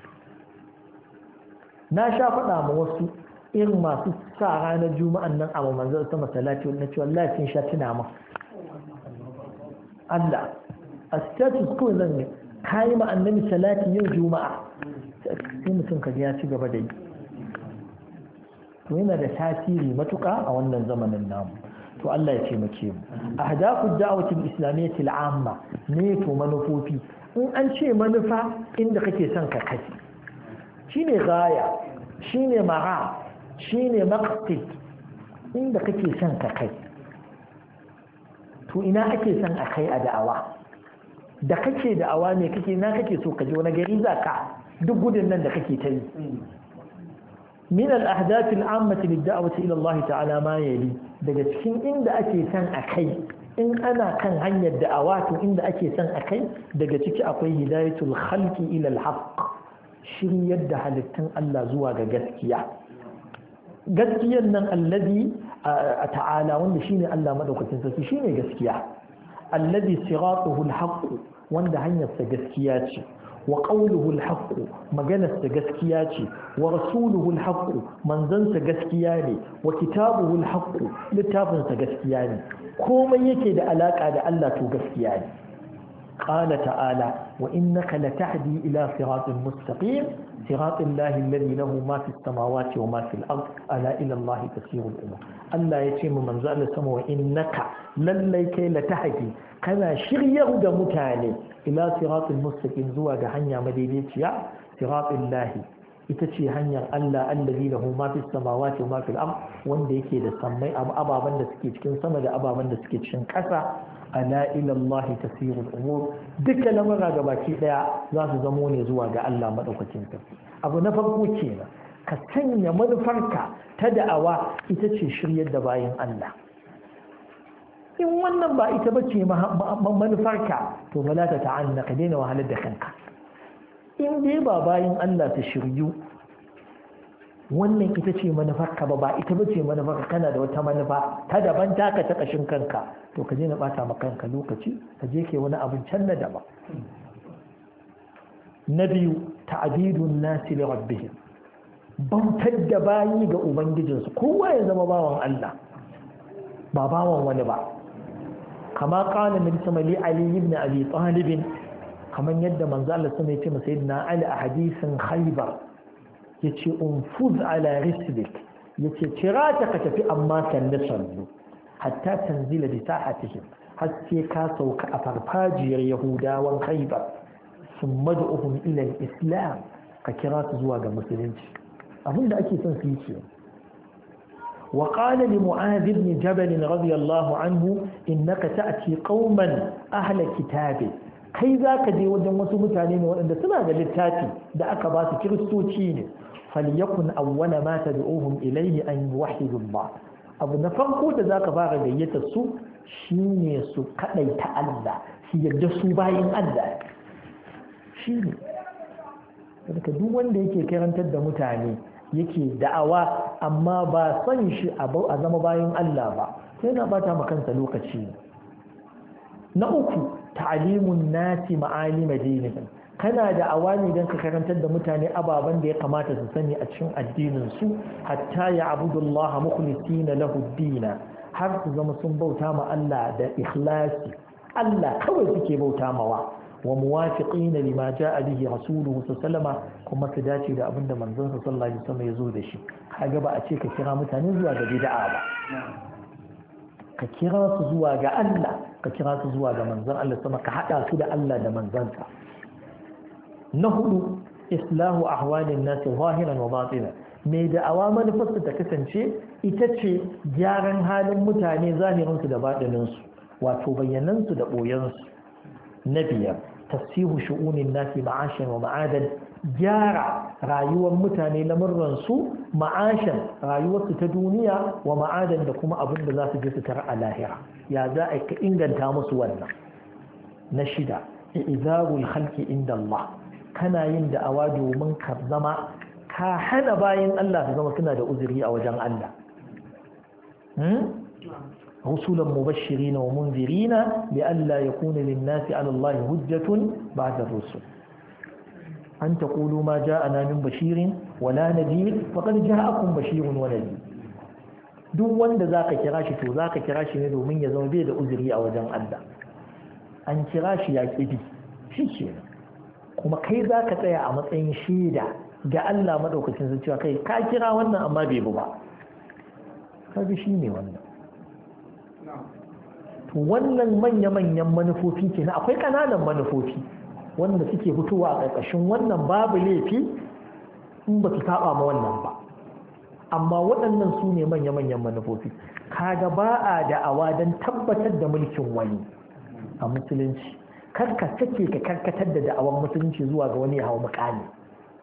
na sha faɗa ma wasu irin masu sa ranar juma'an nan a manzar sama salati na cewa Allah sun sha tuna ma Allah a status ko zan yi kayi ma annabi salati yau juma'a sai mutum ka ya ci gaba da yi to yana da tasiri matuƙa a wannan zamanin namu to Allah ya taimake mu ahdafu da'wati al-islamiyyah al-amma ne to manufofi in an ce manufa inda kake son ka kai shine gaya shine mara shine maqsid inda kake son ka kai to ina ake son a kai a da'awa da kake da'awa ne kake na kake so ka je wani gari zaka duk gudun nan da kake ta yi min al-ahdath al-ammah lid-da'wati ila Allah ta'ala ma yali daga cikin inda ake san akai in ana kan hanyar da'awa to inda ake san akai daga ciki akwai hidayatul khalqi ila al-haqq shiryar da halittun Allah zuwa ga gaskiya gaskiyar nan allazi ta'ala wanda shine Allah madaukakin sarki shine gaskiya allazi siratuhu al-haqq wanda hanyar sa gaskiya ce wa qawluhu al-haqq maganar sa gaskiya ce wa rasuluhu al-haqq manzon sa gaskiya ne wa kitabuhu al-haqq littafin sa gaskiya ne komai yake da alaka da Allah to gaskiya ne qala ta'ala wa innaka latahdi ila siratin mustaqim siratil lahi alladhi lahu ma fis samawati wa ma fil ard ala ila Allah tasiru al-umur Allah ya ce mu manzo Allah sama wa innaka lallai kai latahdi kana shiryar da mutane ila siratul mustaqim zuwa ga hanya madaidaiciya siratul lahi ita ce hanyar Allah allazi lahu ma fis samawati wa ma fil ard wanda yake da sammai ababan da suke cikin sama da ababan da suke cikin ƙasa ala ila Allah tasirul umur duka lamura ga baki daya za su zamo ne zuwa ga Allah madaukakin sarki abu na farko kenan ka sanya manufarka ta da'awa ita ce shiryar da bayin Allah in wannan ba ita ba ce manufarka to ba za ta ta'anna ka daina wahalar da kanka in dai ba bayin Allah ta shiryu wannan ita ce manufarka ba ita ba ce manufarka kana da wata manufa ta daban taka ta kashin kanka to ka daina bata maka kanka lokaci ka je ke wani abin can na daban na biyu ta'bidun nasi li rabbihim bautar da bayi ga ubangijinsu kowa ya zama bawan Allah ba bawan wani ba kama kana min samali ali ibn abi talib kaman yadda manzo Allah sama yace masa sayyidina ali a hadisin khaybar yace unfuz ala rislik yace kira ta ka tafi amma kan da sallu hatta tanzila bi sahatihim har sai ka sauka a farfajiyar yahudawan khaybar thumma du'uhum ila al-islam ka kira su zuwa ga musulunci abinda ake son su yi kenan وقال لمعاذ بن جبل رضي الله عنه إنك تأتي قوما أهل كتاب kai za ka je wajen wasu mutane ne waɗanda suna da littafi da aka ba su kiristoci ne falyakun awwala ma tad'uhum ilayhi an yuwahhidu Allah abu na farko da zaka fara gayyata su shine su kadaita Allah shi yadda su bayin Allah shine daga duk wanda yake karantar da mutane yake da'awa amma ba son shi a zama bayan Allah ba sai na bata ma kansa lokaci na uku ta'alimun nasi ma'alim dinihim kana da'awa ne dan ka karantar da mutane ababan da ya kamata su sani a cikin addinin su hatta ya'budullaha mukhlisina lahu ad-din har su zama sun bauta ma Allah da ikhlasi Allah kawai suke bauta mawa wa muwafiqina lima jaa bihi rasuluhu sallallahu kuma su dace da abinda manzon sa sallallahu alaihi wasallam ya zo da shi kaga ba a ce ka kira mutane zuwa ga bid'a ba ka kira su zuwa ga Allah ka kira su zuwa ga manzon Allah sama ka hada su da Allah da manzon sa na hudu islahu ahwalin nas zahiran wa batinan mai da awamar fasa ta kasance ita ce gyaran halin mutane zahirin su da batinin su wato bayyanan su da boyen su na biyar tafsihu shu'unin nasi ma'ashan wa ma'adan gyara rayuwar mutane lamurran su ma'ashan rayuwarsu ta duniya wa ma'adan da kuma abin da za su je su tara a lahira ya za a ka inganta musu wannan na shida izarul khalqi inda Allah kana yin da'awa domin ka zama ka hana bayan Allah su zama suna da uzuri a wajen Allah رسلا مبشرين ومنذرين لئلا يكون للناس على الله حجة بعد الرسل أن تقولوا ما جاءنا من بشير ولا نذير فقد جاءكم بشير ونذير duk wanda zaka kira shi to zaka kira shi ne domin ya zama bai da uzuri a wajen Allah an kira shi ya kibi shi ke kuma kai zaka tsaya a matsayin shaida ga Allah madaukakin sa cewa kai ka kira wannan amma bai bu ba kaga shi ne wannan to wannan manya-manyan manufofi ke akwai ƙananan manufofi wanda suke fitowa a ƙarƙashin wannan babu laifi in ba su saba ma wannan ba amma waɗannan su ne manya-manyan manufofi kaga ba a da'awa don tabbatar da mulkin wani a musulunci karka take ka karkatar da da'awar musulunci zuwa ga wani ya hau mukami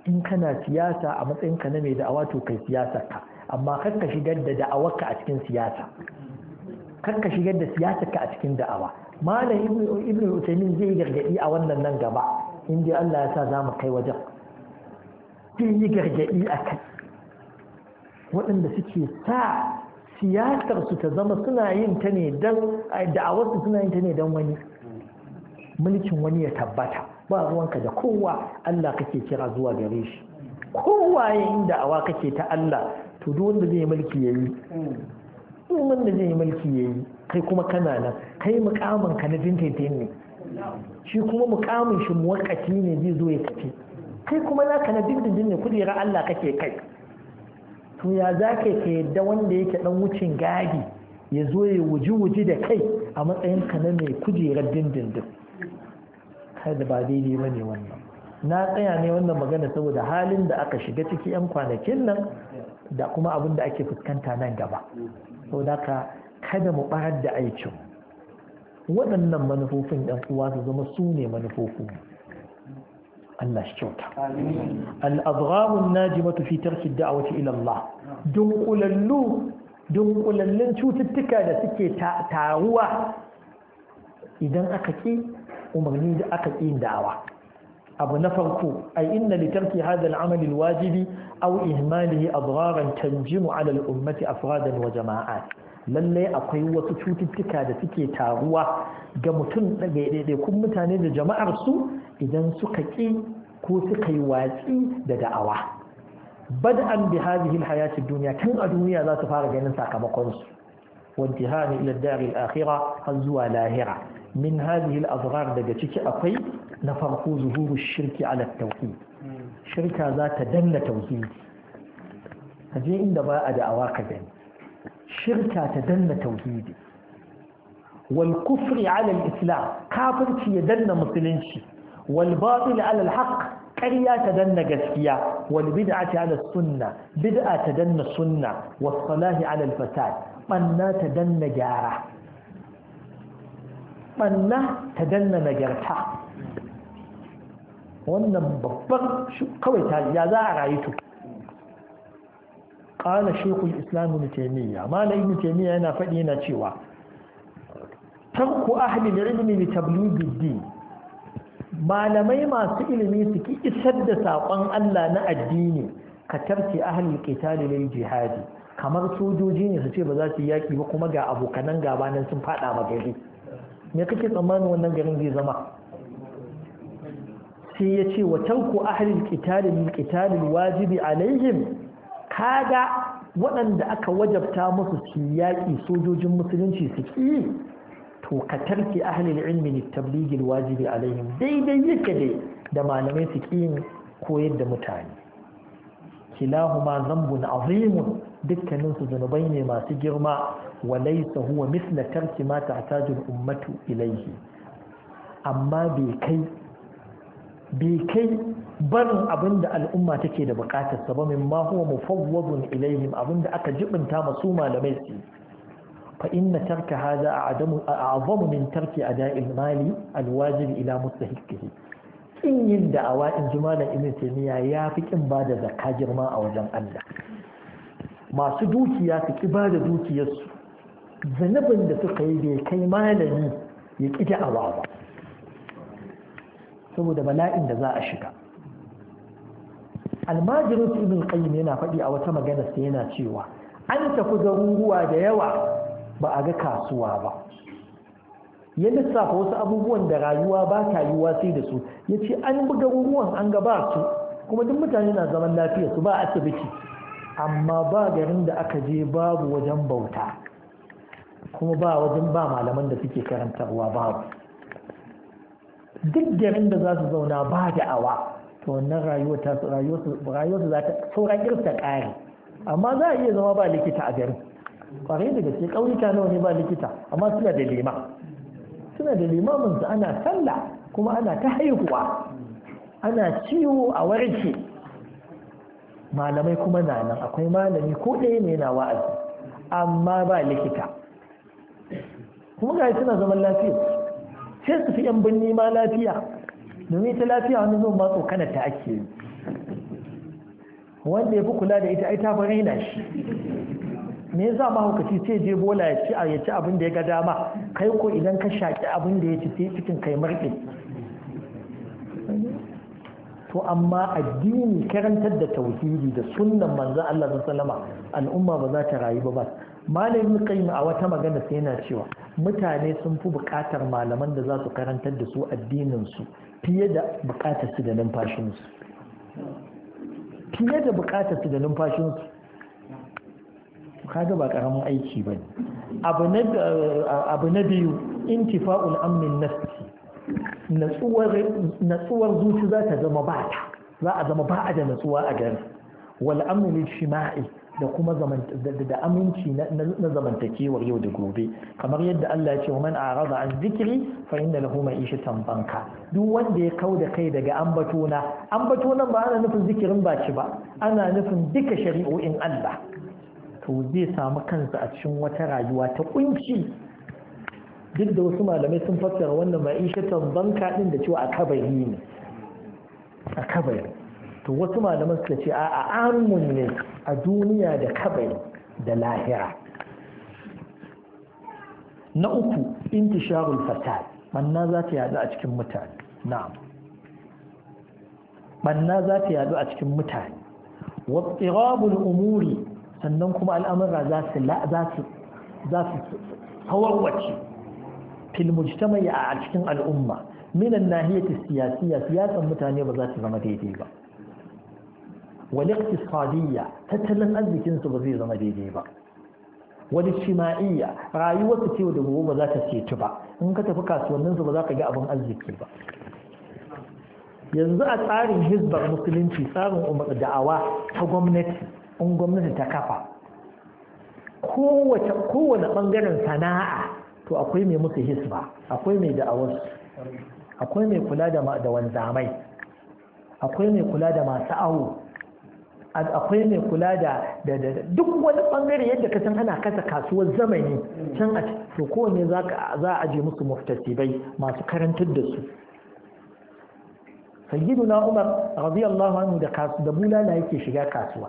in kana siyasa a matsayinka na mai da'awa to kai siyasar ka, amma kar ka shigar da da'awarka a cikin siyasa, kar ka shigar da siyasar ka a cikin da'awa. Malam ibn Uthaymeen zai gargadi a wannan nan gaba, in dai Allah ya sa za mu kai wajen, zai yi gargadi a kai waɗanda suke sa siyasar su ta zama suna yin ta ne don da'awar su suna yin ta ne don wani mulkin wani ya tabbata. Ba ruwanka da kowa, Allah kake kira zuwa gare shi. Kowa yayin da'awa kake ta Allah, to duk wanda zai yi mulki yayi, duk wanda zai yi mulki yayi, kai kuma kana nan, kai mukamin ka na dindindin ne, shi kuma mukamin shi muwakkati ne zai zo ya tafi, kai kuma naka na dindindin ne, kudera Allah kake kai. To ya za ka yadda wanda yake dan wucin gadi ya zo ya wuji da kai a matsayin ka na mai kujerar dindindin? Kada ba daidai ba ne wannan. Na tsaya ne wannan magana saboda halin da aka shiga ciki 'yan kwanakin nan da kuma abin da ake fuskanta nan gaba. Saboda ka kada mu barar da aikin waɗannan manufofin ɗan uwa su zama su ne manufofin. Allah shi kyauta. Al-azghamun najimatu fi tarki da'wati ila Allah. Dunkulallun cututtuka da suke taruwa idan aka ki umarni da aka ƙi da'awa. Abu na farko, ai inna li tarki hadha al-amal al-wajibi aw ihmalihi adraran tanjimu ala al-ummati afradan wa jama'at. Lalle akwai wasu cututtuka da suke taruwa ga mutum kun mutane da jama'ar su idan suka ƙi ko suka yi watsi da da'awa. Bad'an bi hadhihi al-hayati ad-dunya, tun a duniya za su fara ganin sakamakon su. Wa intihani ila ad-dar al-akhirah har zuwa lahira. من هذه الأضرار daga ciki akwai na farko zuhuru shirki ala tauhid, shirka za ta danna tauhidi. kaje inda ba a da'awa ka gani shirka ta danna tauhidi. wal kufri ala al-islam, kafirci ya danna musulunci. wal batil ala al-haq, ƙarya ta danna gaskiya. wal bid'ati ala sunna, bid'a ta danna sunna. was salahi ala al-fasad, banna ta danna gyara. ɓanna ta danna nagarta. wannan babban kawai ya za a rayu to. ƙala shekul islam ibn taimiyya, mala ibn taimiyya yana faɗi yana cewa tarku ahli ilmi li tablighi din, malamai masu ilimi su ki isar da saƙon Allah na addini ka tarki ahli qitali lil jihadi, kamar sojoji ne su ce ba za su yi yaki ba kuma ga abokanan gaba nan sun faɗa magari. Me kake tsammanin wannan garin zai zama? sai ya ce wa tarku ahlil qitali lil qitali wajibi alaihim, kaga waɗanda aka wajabta musu su yaƙi sojojin musulunci su ki, to ka tarki ahlil ilmi lit tablighi wajibi alaihim, daidai yake dai da malamai su ki koyar da mutane. kilahuma dhanbun azimun, dukkanin su zunubai ne masu girma. walaysa huwa mithla tarki ma tahtaju al-ummatu ilayhi, amma bai kai barin abinda al'umma take da bukatar sa ba, mimma huwa mufawwadun ilayhim, abinda aka jibinta masu malamai su. fa inna tarka hada a'zamu min tarki ada'il mali al-wajib ila mustahiqihi. kin yin da'awa in ji malam ibn taymiya ya fi kin bada zakka girma a wajen Allah. masu dukiya su ki bada dukiyarsu, zanubin da suka yi bai kai malami ya ki da'awa ba, saboda bala'in da za a shiga. almajirin ibn qayyim yana faɗi a wata magana sai yana cewa an tafi garuruwa da yawa ba a ga kasuwa ba. ya lissafa wasu abubuwan da rayuwa ba ta yiwuwa sai da su. ya ce an bi garuruwan an ga ba su, kuma duk mutane na zaman lafiya su ba asibiti, amma ba garin da aka je babu wajen bauta, kuma ba malaman da suke karantarwa babu. duk garin da za su zauna ba da'awa, to wannan rayuwarsu za ta sauran irta ƙari. amma za a iya zama ba likita a garin, kwarai da gaske ƙauyuka nawa ne ba likita, amma suna da limaminsu, ana sallah kuma ana ta haihuwa, ana ciwo a warke. malamai kuma na nan, akwai malami ko ɗaya ne na wa'azi, amma ba likita, kuma ga suna zaman lafiya. sai su fi yan birni ma lafiya, domin ta lafiya wani zuwan matso kana ta ake yi. wanda ya fi kula da ita ai ta fara yana shi me yasa mahaukaci sai je bola ya ci abin da ya ga dama kai ko idan ka shaki abin da ya ci sai cikin kai marke to amma addini karantar da tauhidi da sunnan manzon Allah sallallahu alaihi al'umma ba za ta rayu ba malamin qayyim a wata magana sai yana cewa mutane sun fi buƙatar malaman da za su karantar da su addinin su fiye da buƙatar su da numfashin su fiye da buƙatar su da numfashin su kaga ba karamin aiki bane abu na biyu intifa'ul amnin nafsi natsuwar zuci za ta zama za a zama ba a da natsuwa a gari wal amnul shima'i da kuma da aminci na zamantakewar yau da gobe kamar yadda Allah ya ce man a'rada an zikri fa inna lahu ma'ishatan banka duk wanda ya kauda kai daga ambatona ba ana nufin zikirin baci ba ana nufin duka shari'o'in Allah to zai samu kansa a cikin wata rayuwa ta kunci duk da wasu malamai sun fassara wannan ma'ishatan banka din da cewa a kabari to wasu malaman suka ce a amun ne a duniya da kabari da lahira. Na uku intisharul fasad banna za ta yadu a cikin mutane na'am banna za ta yadu a cikin mutane wa tirabul umuri sannan kuma al'amura za su hawarwace fil mujtama'i a cikin al'umma min an-nahiyati siyasiyya siyasan mutane ba za ta zama daidai ba wal iqtisadiyya tattalin arzikin su ba zai zama daidai ba wal ijtima'iyya rayuwar su ce da gobe ba za ta ceto ba in ka tafi kasuwannin su ba za ka ga abin arziki ba yanzu a tsarin hizbar musulunci tsarin da'awa ta gwamnati in gwamnati ta kafa kowane bangaren sana'a to akwai mai musu hisba akwai mai da'awar akwai mai kula da wanzamai akwai mai kula da masu awo akwai mai kula da duk wani bangare yadda ka san ana kasa kasuwar zamani can a to kowane za a aje musu muftasibai masu karantar da su sayyiduna umar radiyallahu anhu da bulala yake shiga kasuwa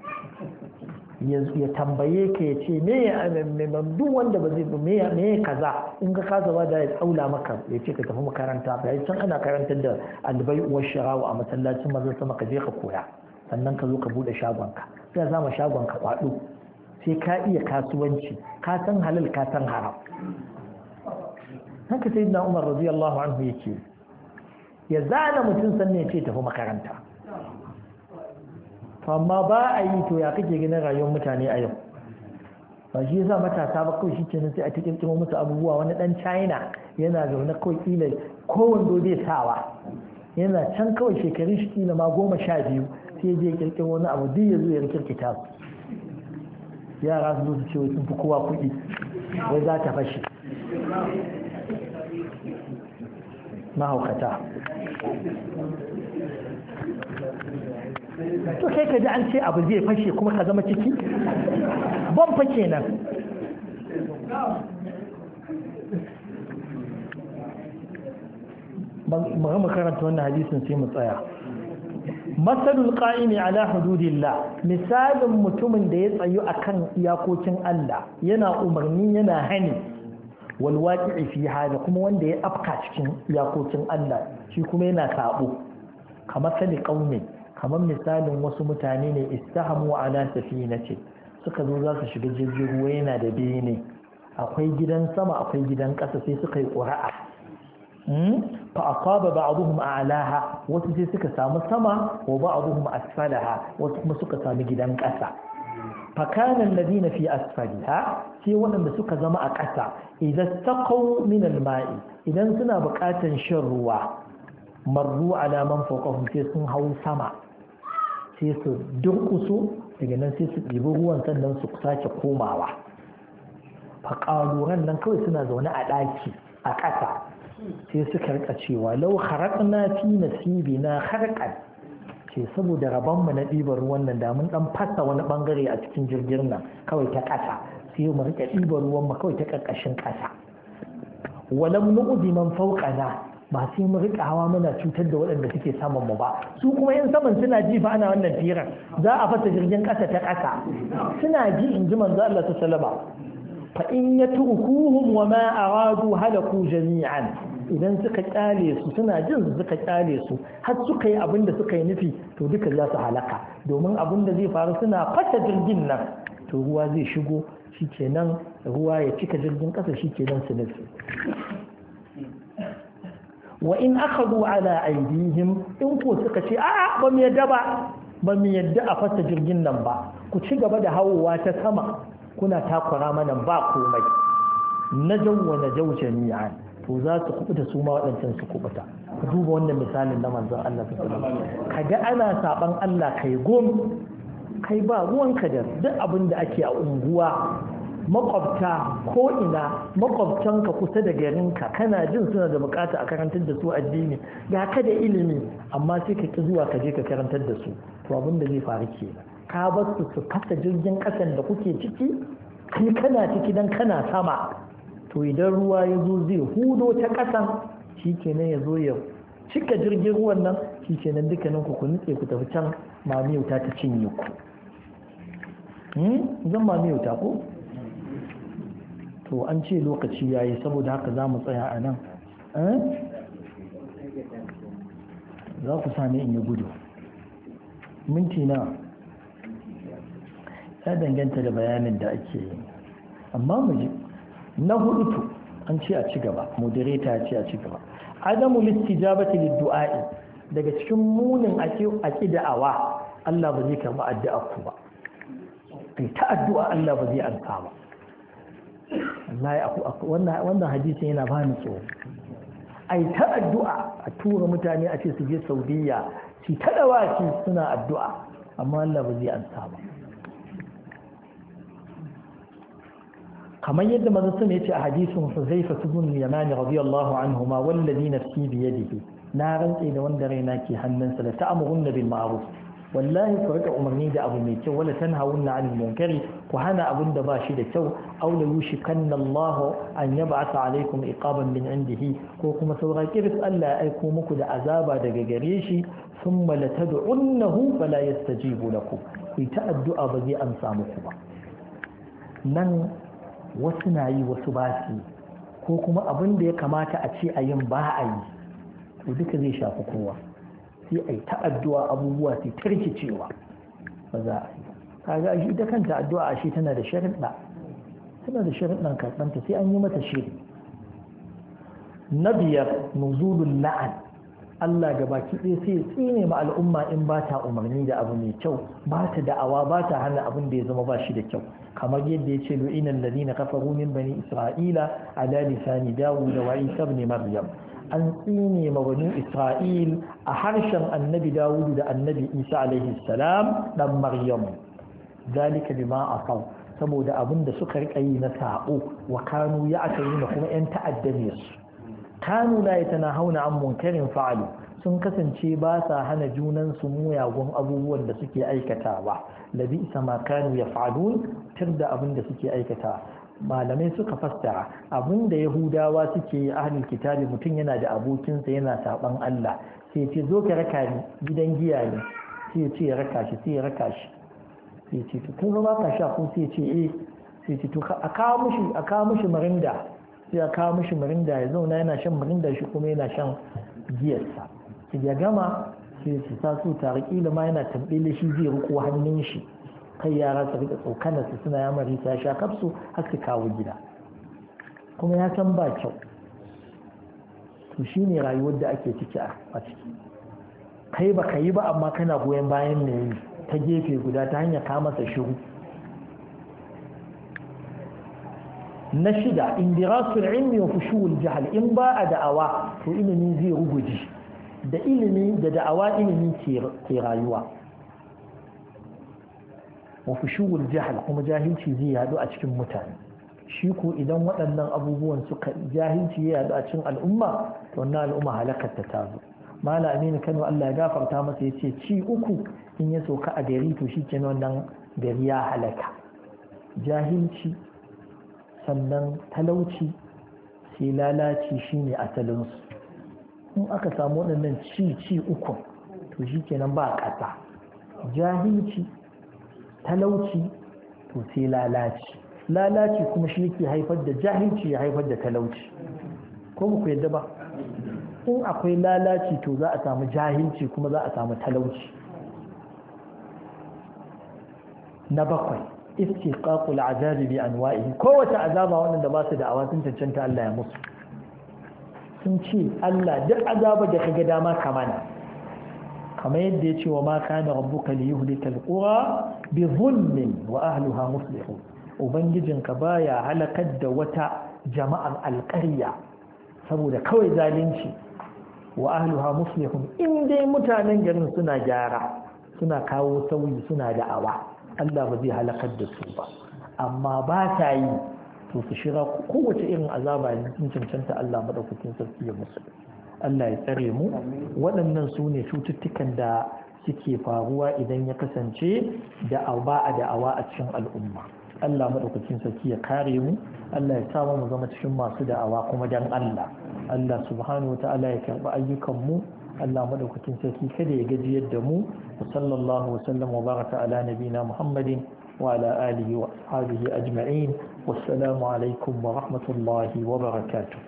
ya tambaye ka ya ce me duk wanda ba zai me kaza in ka kasa ba da ya tsaula maka ya ce ka tafi makaranta ba ya can ana karantar da albai uwar sharawa a masallacin mazan sama ka je ka koya sannan ka zo ka bude shagonka sai zama shagonka kwado sai ka iya kasuwanci ka san halal ka san haram haka sai na umar radiyallahu anhu yake ya zana mutum sannan ya ce tafi makaranta amma ba a yi to ya kake ganin rayuwar mutane a yau ba shi yasa matasa ba kawai shikenan sai a ta kirkiro musu abubuwa wani dan China yana zaune kawai kila kowanne zai sawa yana can kawai shekarun shi kila ma 12 sai je kirkiro wani abu duk ya zo ya rikirkita su yara su zo su ce sun fi kowa kuɗi wai za ta fashe mahaukata to kai ka ji an ce abu zai fashe kuma ka zama ciki ban fa kenan mu karanta wannan hadisin sai mu tsaya masalul qa'imi ala hududillah misalin mutumin da ya tsayu akan iyakokin Allah yana umarni yana hani wal waqi'i fi hada kuma wanda ya afka cikin iyakokin Allah shi kuma yana sabo kamar sali qaumi kamar misalin wasu mutane ne istahamu ala safinati suka zo za su shiga jirgin ruwa yana da bene akwai gidan sama akwai gidan ƙasa sai suka yi ƙura'a fa asaba ba'dhum a'laha wasu sai suka samu sama wa ba'dhum asfalaha wasu kuma suka samu gidan ƙasa fa kana alladhina fi asfaliha sai waɗanda suka zama a ƙasa idan taqaw min al-ma'i idan suna buƙatar shan ruwa marru ala man fawqahum sai sun hau sama sai su durƙusu daga nan sai su ɗibi ruwan sannan su sake komawa faƙaluran nan kawai suna zaune a ɗaki a ƙasa sai suka rika cewa lau haraqna fi nasibina harqan ce saboda rabonmu na ɗiban ruwan nan da mun ɗan fasa wani ɓangare a cikin jirgin nan kawai ta ƙasa sai mu rika ɗiban ruwan mu kawai ta ƙarƙashin ƙasa walam nu'zi man fawqana ba sai mu rika hawa muna cutar da waɗanda suke saman mu ba su kuma yan saman suna ji fa ana wannan firar za a fasa jirgin ƙasa ta ƙasa suna ji in ji manzo Allah ta salama fa in yatrukuhum wa ma aradu halaku jami'an idan suka kyale su suna jin su suka kyale su har suka yi abin da suka yi nufi to duka za su halaka domin abin da zai faru suna fasa jirgin nan to ruwa zai shigo shikenan ruwa ya cika jirgin ƙasa shikenan su nufi wa in akhadhu ala aydihim in ko suka ce a'a ba mu yadda ba mu yadda a fasa jirgin nan ba ku ci gaba da hawowa ta sama kuna takura mana ba komai najaw wa najaw jami'an to za su kubuta su ma waɗancan su kubuta ku duba wannan misalin na manzon Allah sallallahu alaihi wasallam kaga ana saban Allah kai gom kai ba ruwanka da duk abin da ake a unguwa makwabta ko ina makwabtanka kusa da garinka kana jin suna da bukata a karantar da su addini ga ka da ilimi amma sai ka ki zuwa ka je ka karantar da su to abin da zai faru ke ka bar su fasa jirgin kasan da kuke ciki kai kana ciki dan kana sama to idan ruwa ya zo zai hudo ta kasan shikenan ya zo ya cika jirgin ruwan nan shikenan dukkanin ku nutse ku tafi can mamiyauta ta cinye ku zan mamiyauta ko to an ce lokaci yayi saboda haka za mu tsaya a nan za ku sami in yi gudu minti na ya danganta da bayanin da ake yi amma mu ji na hudu to an ce a ci gaba moderator ya ce a ci gaba adamu listijabati liddu'a'i daga cikin munin da'awa Allah ba zai karɓi addu'a ku ba kai ta addu'a Allah ba zai ansa ba wannan hadisin yana ba ni tsoro ai ta addu'a a tura mutane a ce su je Saudiya su ta dawaki suna addu'a amma Allah ba zai ansa ba kamar yadda manzo sun yace a hadisin Huzaifa ibn Yamani radiyallahu anhuma wallazi nafsi bi yadihi na rantse da wanda raina ke hannunsa da ta'muruna bil ma'ruf wallahi ku rika umarni da abu mai kyau wala tanhawunna 'anil munkari ku hana abin da ba shi da kyau aw la yushikanna Allah an yab'atha 'alaykum iqaban min 'indihi ko kuma saura kiris Allah ya aiko muku da azaba daga gare shi thumma la tad'unnahu fala yastajibu lakum ku ta addu'a ba zai amsa muku ba nan wasu na yi wasu ba su ko kuma abin da ya kamata a ce a yin ba a yi to duka zai shafi kowa sai a yi ta addu'a abubuwa sai tarkicewa ba za a yi kaga shi ita kanta addu'a shi tana da sharuɗa sharuɗan karɓanta sai an yi mata shiri na biyar nuzulul la'an Allah ga baki ɗaya sai ya tsine ma al'umma in ba ta umarni da abu mai kyau ba ta da'awa ba ta hana abin da ya zama ba shi da kyau kamar yadda ya ce lu'inan ladina kafaru min bani isra'ila ala lisani dawud wa isa ibn maryam an tsine ma bani isra'il a harshen annabi dawud da annabi isa alaihi salam dan maryam zalika bima asaw saboda abin da suka rika yi na sa'o wa kanu ya akayuna kuma yan ta'adda ne su kanu la yatanahawna an munkarin fa'alu sun kasance ba sa hana junan su muyagun abubuwan da suke aikatawa labi sama kanu yaf'alun tirda abin da suke aikata malamai suka fassara abin da yahudawa suke yi ahlul kitabi mutum yana da abokinsa yana saban Allah sai ce zo ka raka ni gidan giya ne sai ce ya raka shi sai ya raka shi sai ce to kun ba ka sha ko sai ce eh sai ce to a kawo mishi marinda sai a kawo mishi marinda ya zauna yana shan marinda shi kuma yana shan giyarsa sai ya gama sai su sa su tare kila ma yana tambele shi zai riko hannun shi kai yara su rika tsokanar su suna ya mari ta sha kafsu har su kawo gida kuma ya san ba kyau to shine rayuwar da ake ciki a ciki kai ba ka yi ba amma kana goyon bayan ne ta gefe guda ta hanyar ka masa shiru na shida indirasul ilmi wa fushuwul jahal in ba a da'awa to ilimi zai ruguji da ilimi da da'awa ilimi ke rayuwa wa fushuwul jahal kuma jahilci zai yadu a cikin mutane shi ko idan waɗannan abubuwan suka jahilci ya yadu a cikin al'umma to wannan al'umma halakar ta tazo mala aminu kano Allah ya gafarta masa ya ce ci uku in ya soka a gari to shi kenan wannan gari ya halaka jahilci sannan talauci sai lalaci shine asalinsu in aka samu waɗannan ci uku to shi kenan ba ƙasa. Jahilci, talauci, to sai lalaci kuma shi yake haifar da jahilci ya haifar da talauci. Ko ba ku yadda ba? In akwai lalaci to za a samu jahilci kuma za a samu talauci. Na 7 istiqaqul azabi bi anwa'ihi, kowace azaba wanda ba su da awa sun cancanta Allah ya musu. Sun ce Allah duk azaba da kaga dama kamana, kamar yadda ya ce wa ma kana rabbuka liyuhlikal qura bi dhulmin wa ahliha muslihun, ubangijinka baya halakar da wata jama'ar alƙarya saboda kawai zalunci, wa ahliha muslihun, in dai mutanen garin suna gyara suna kawo sauyi suna da'awa Allah ba zai halakar da su ba. Amma ba ta yi to su shira kowace irin azaba ne sun cancanta Allah madaukakin sarki ya musu. Allah ya tsare mu. Waɗannan su ne cututtukan da suke faruwa idan ya kasance da'awa a cikin al'umma. Allah madaukakin sarki ya kare mu. Allah ya sa mu zama cikin masu da'awa kuma dan Allah. Allah subhanahu wataala ya karɓi ayyukan mu. Allah madaukakin sarki kada ya gajiyar da mu. Sallallahu wasallam wa baraka ala nabina Muhammadin wa ala alihi wa ashabihi ajma'in. Wassalamu alaikum wa rahmatullahi wa barakatuh.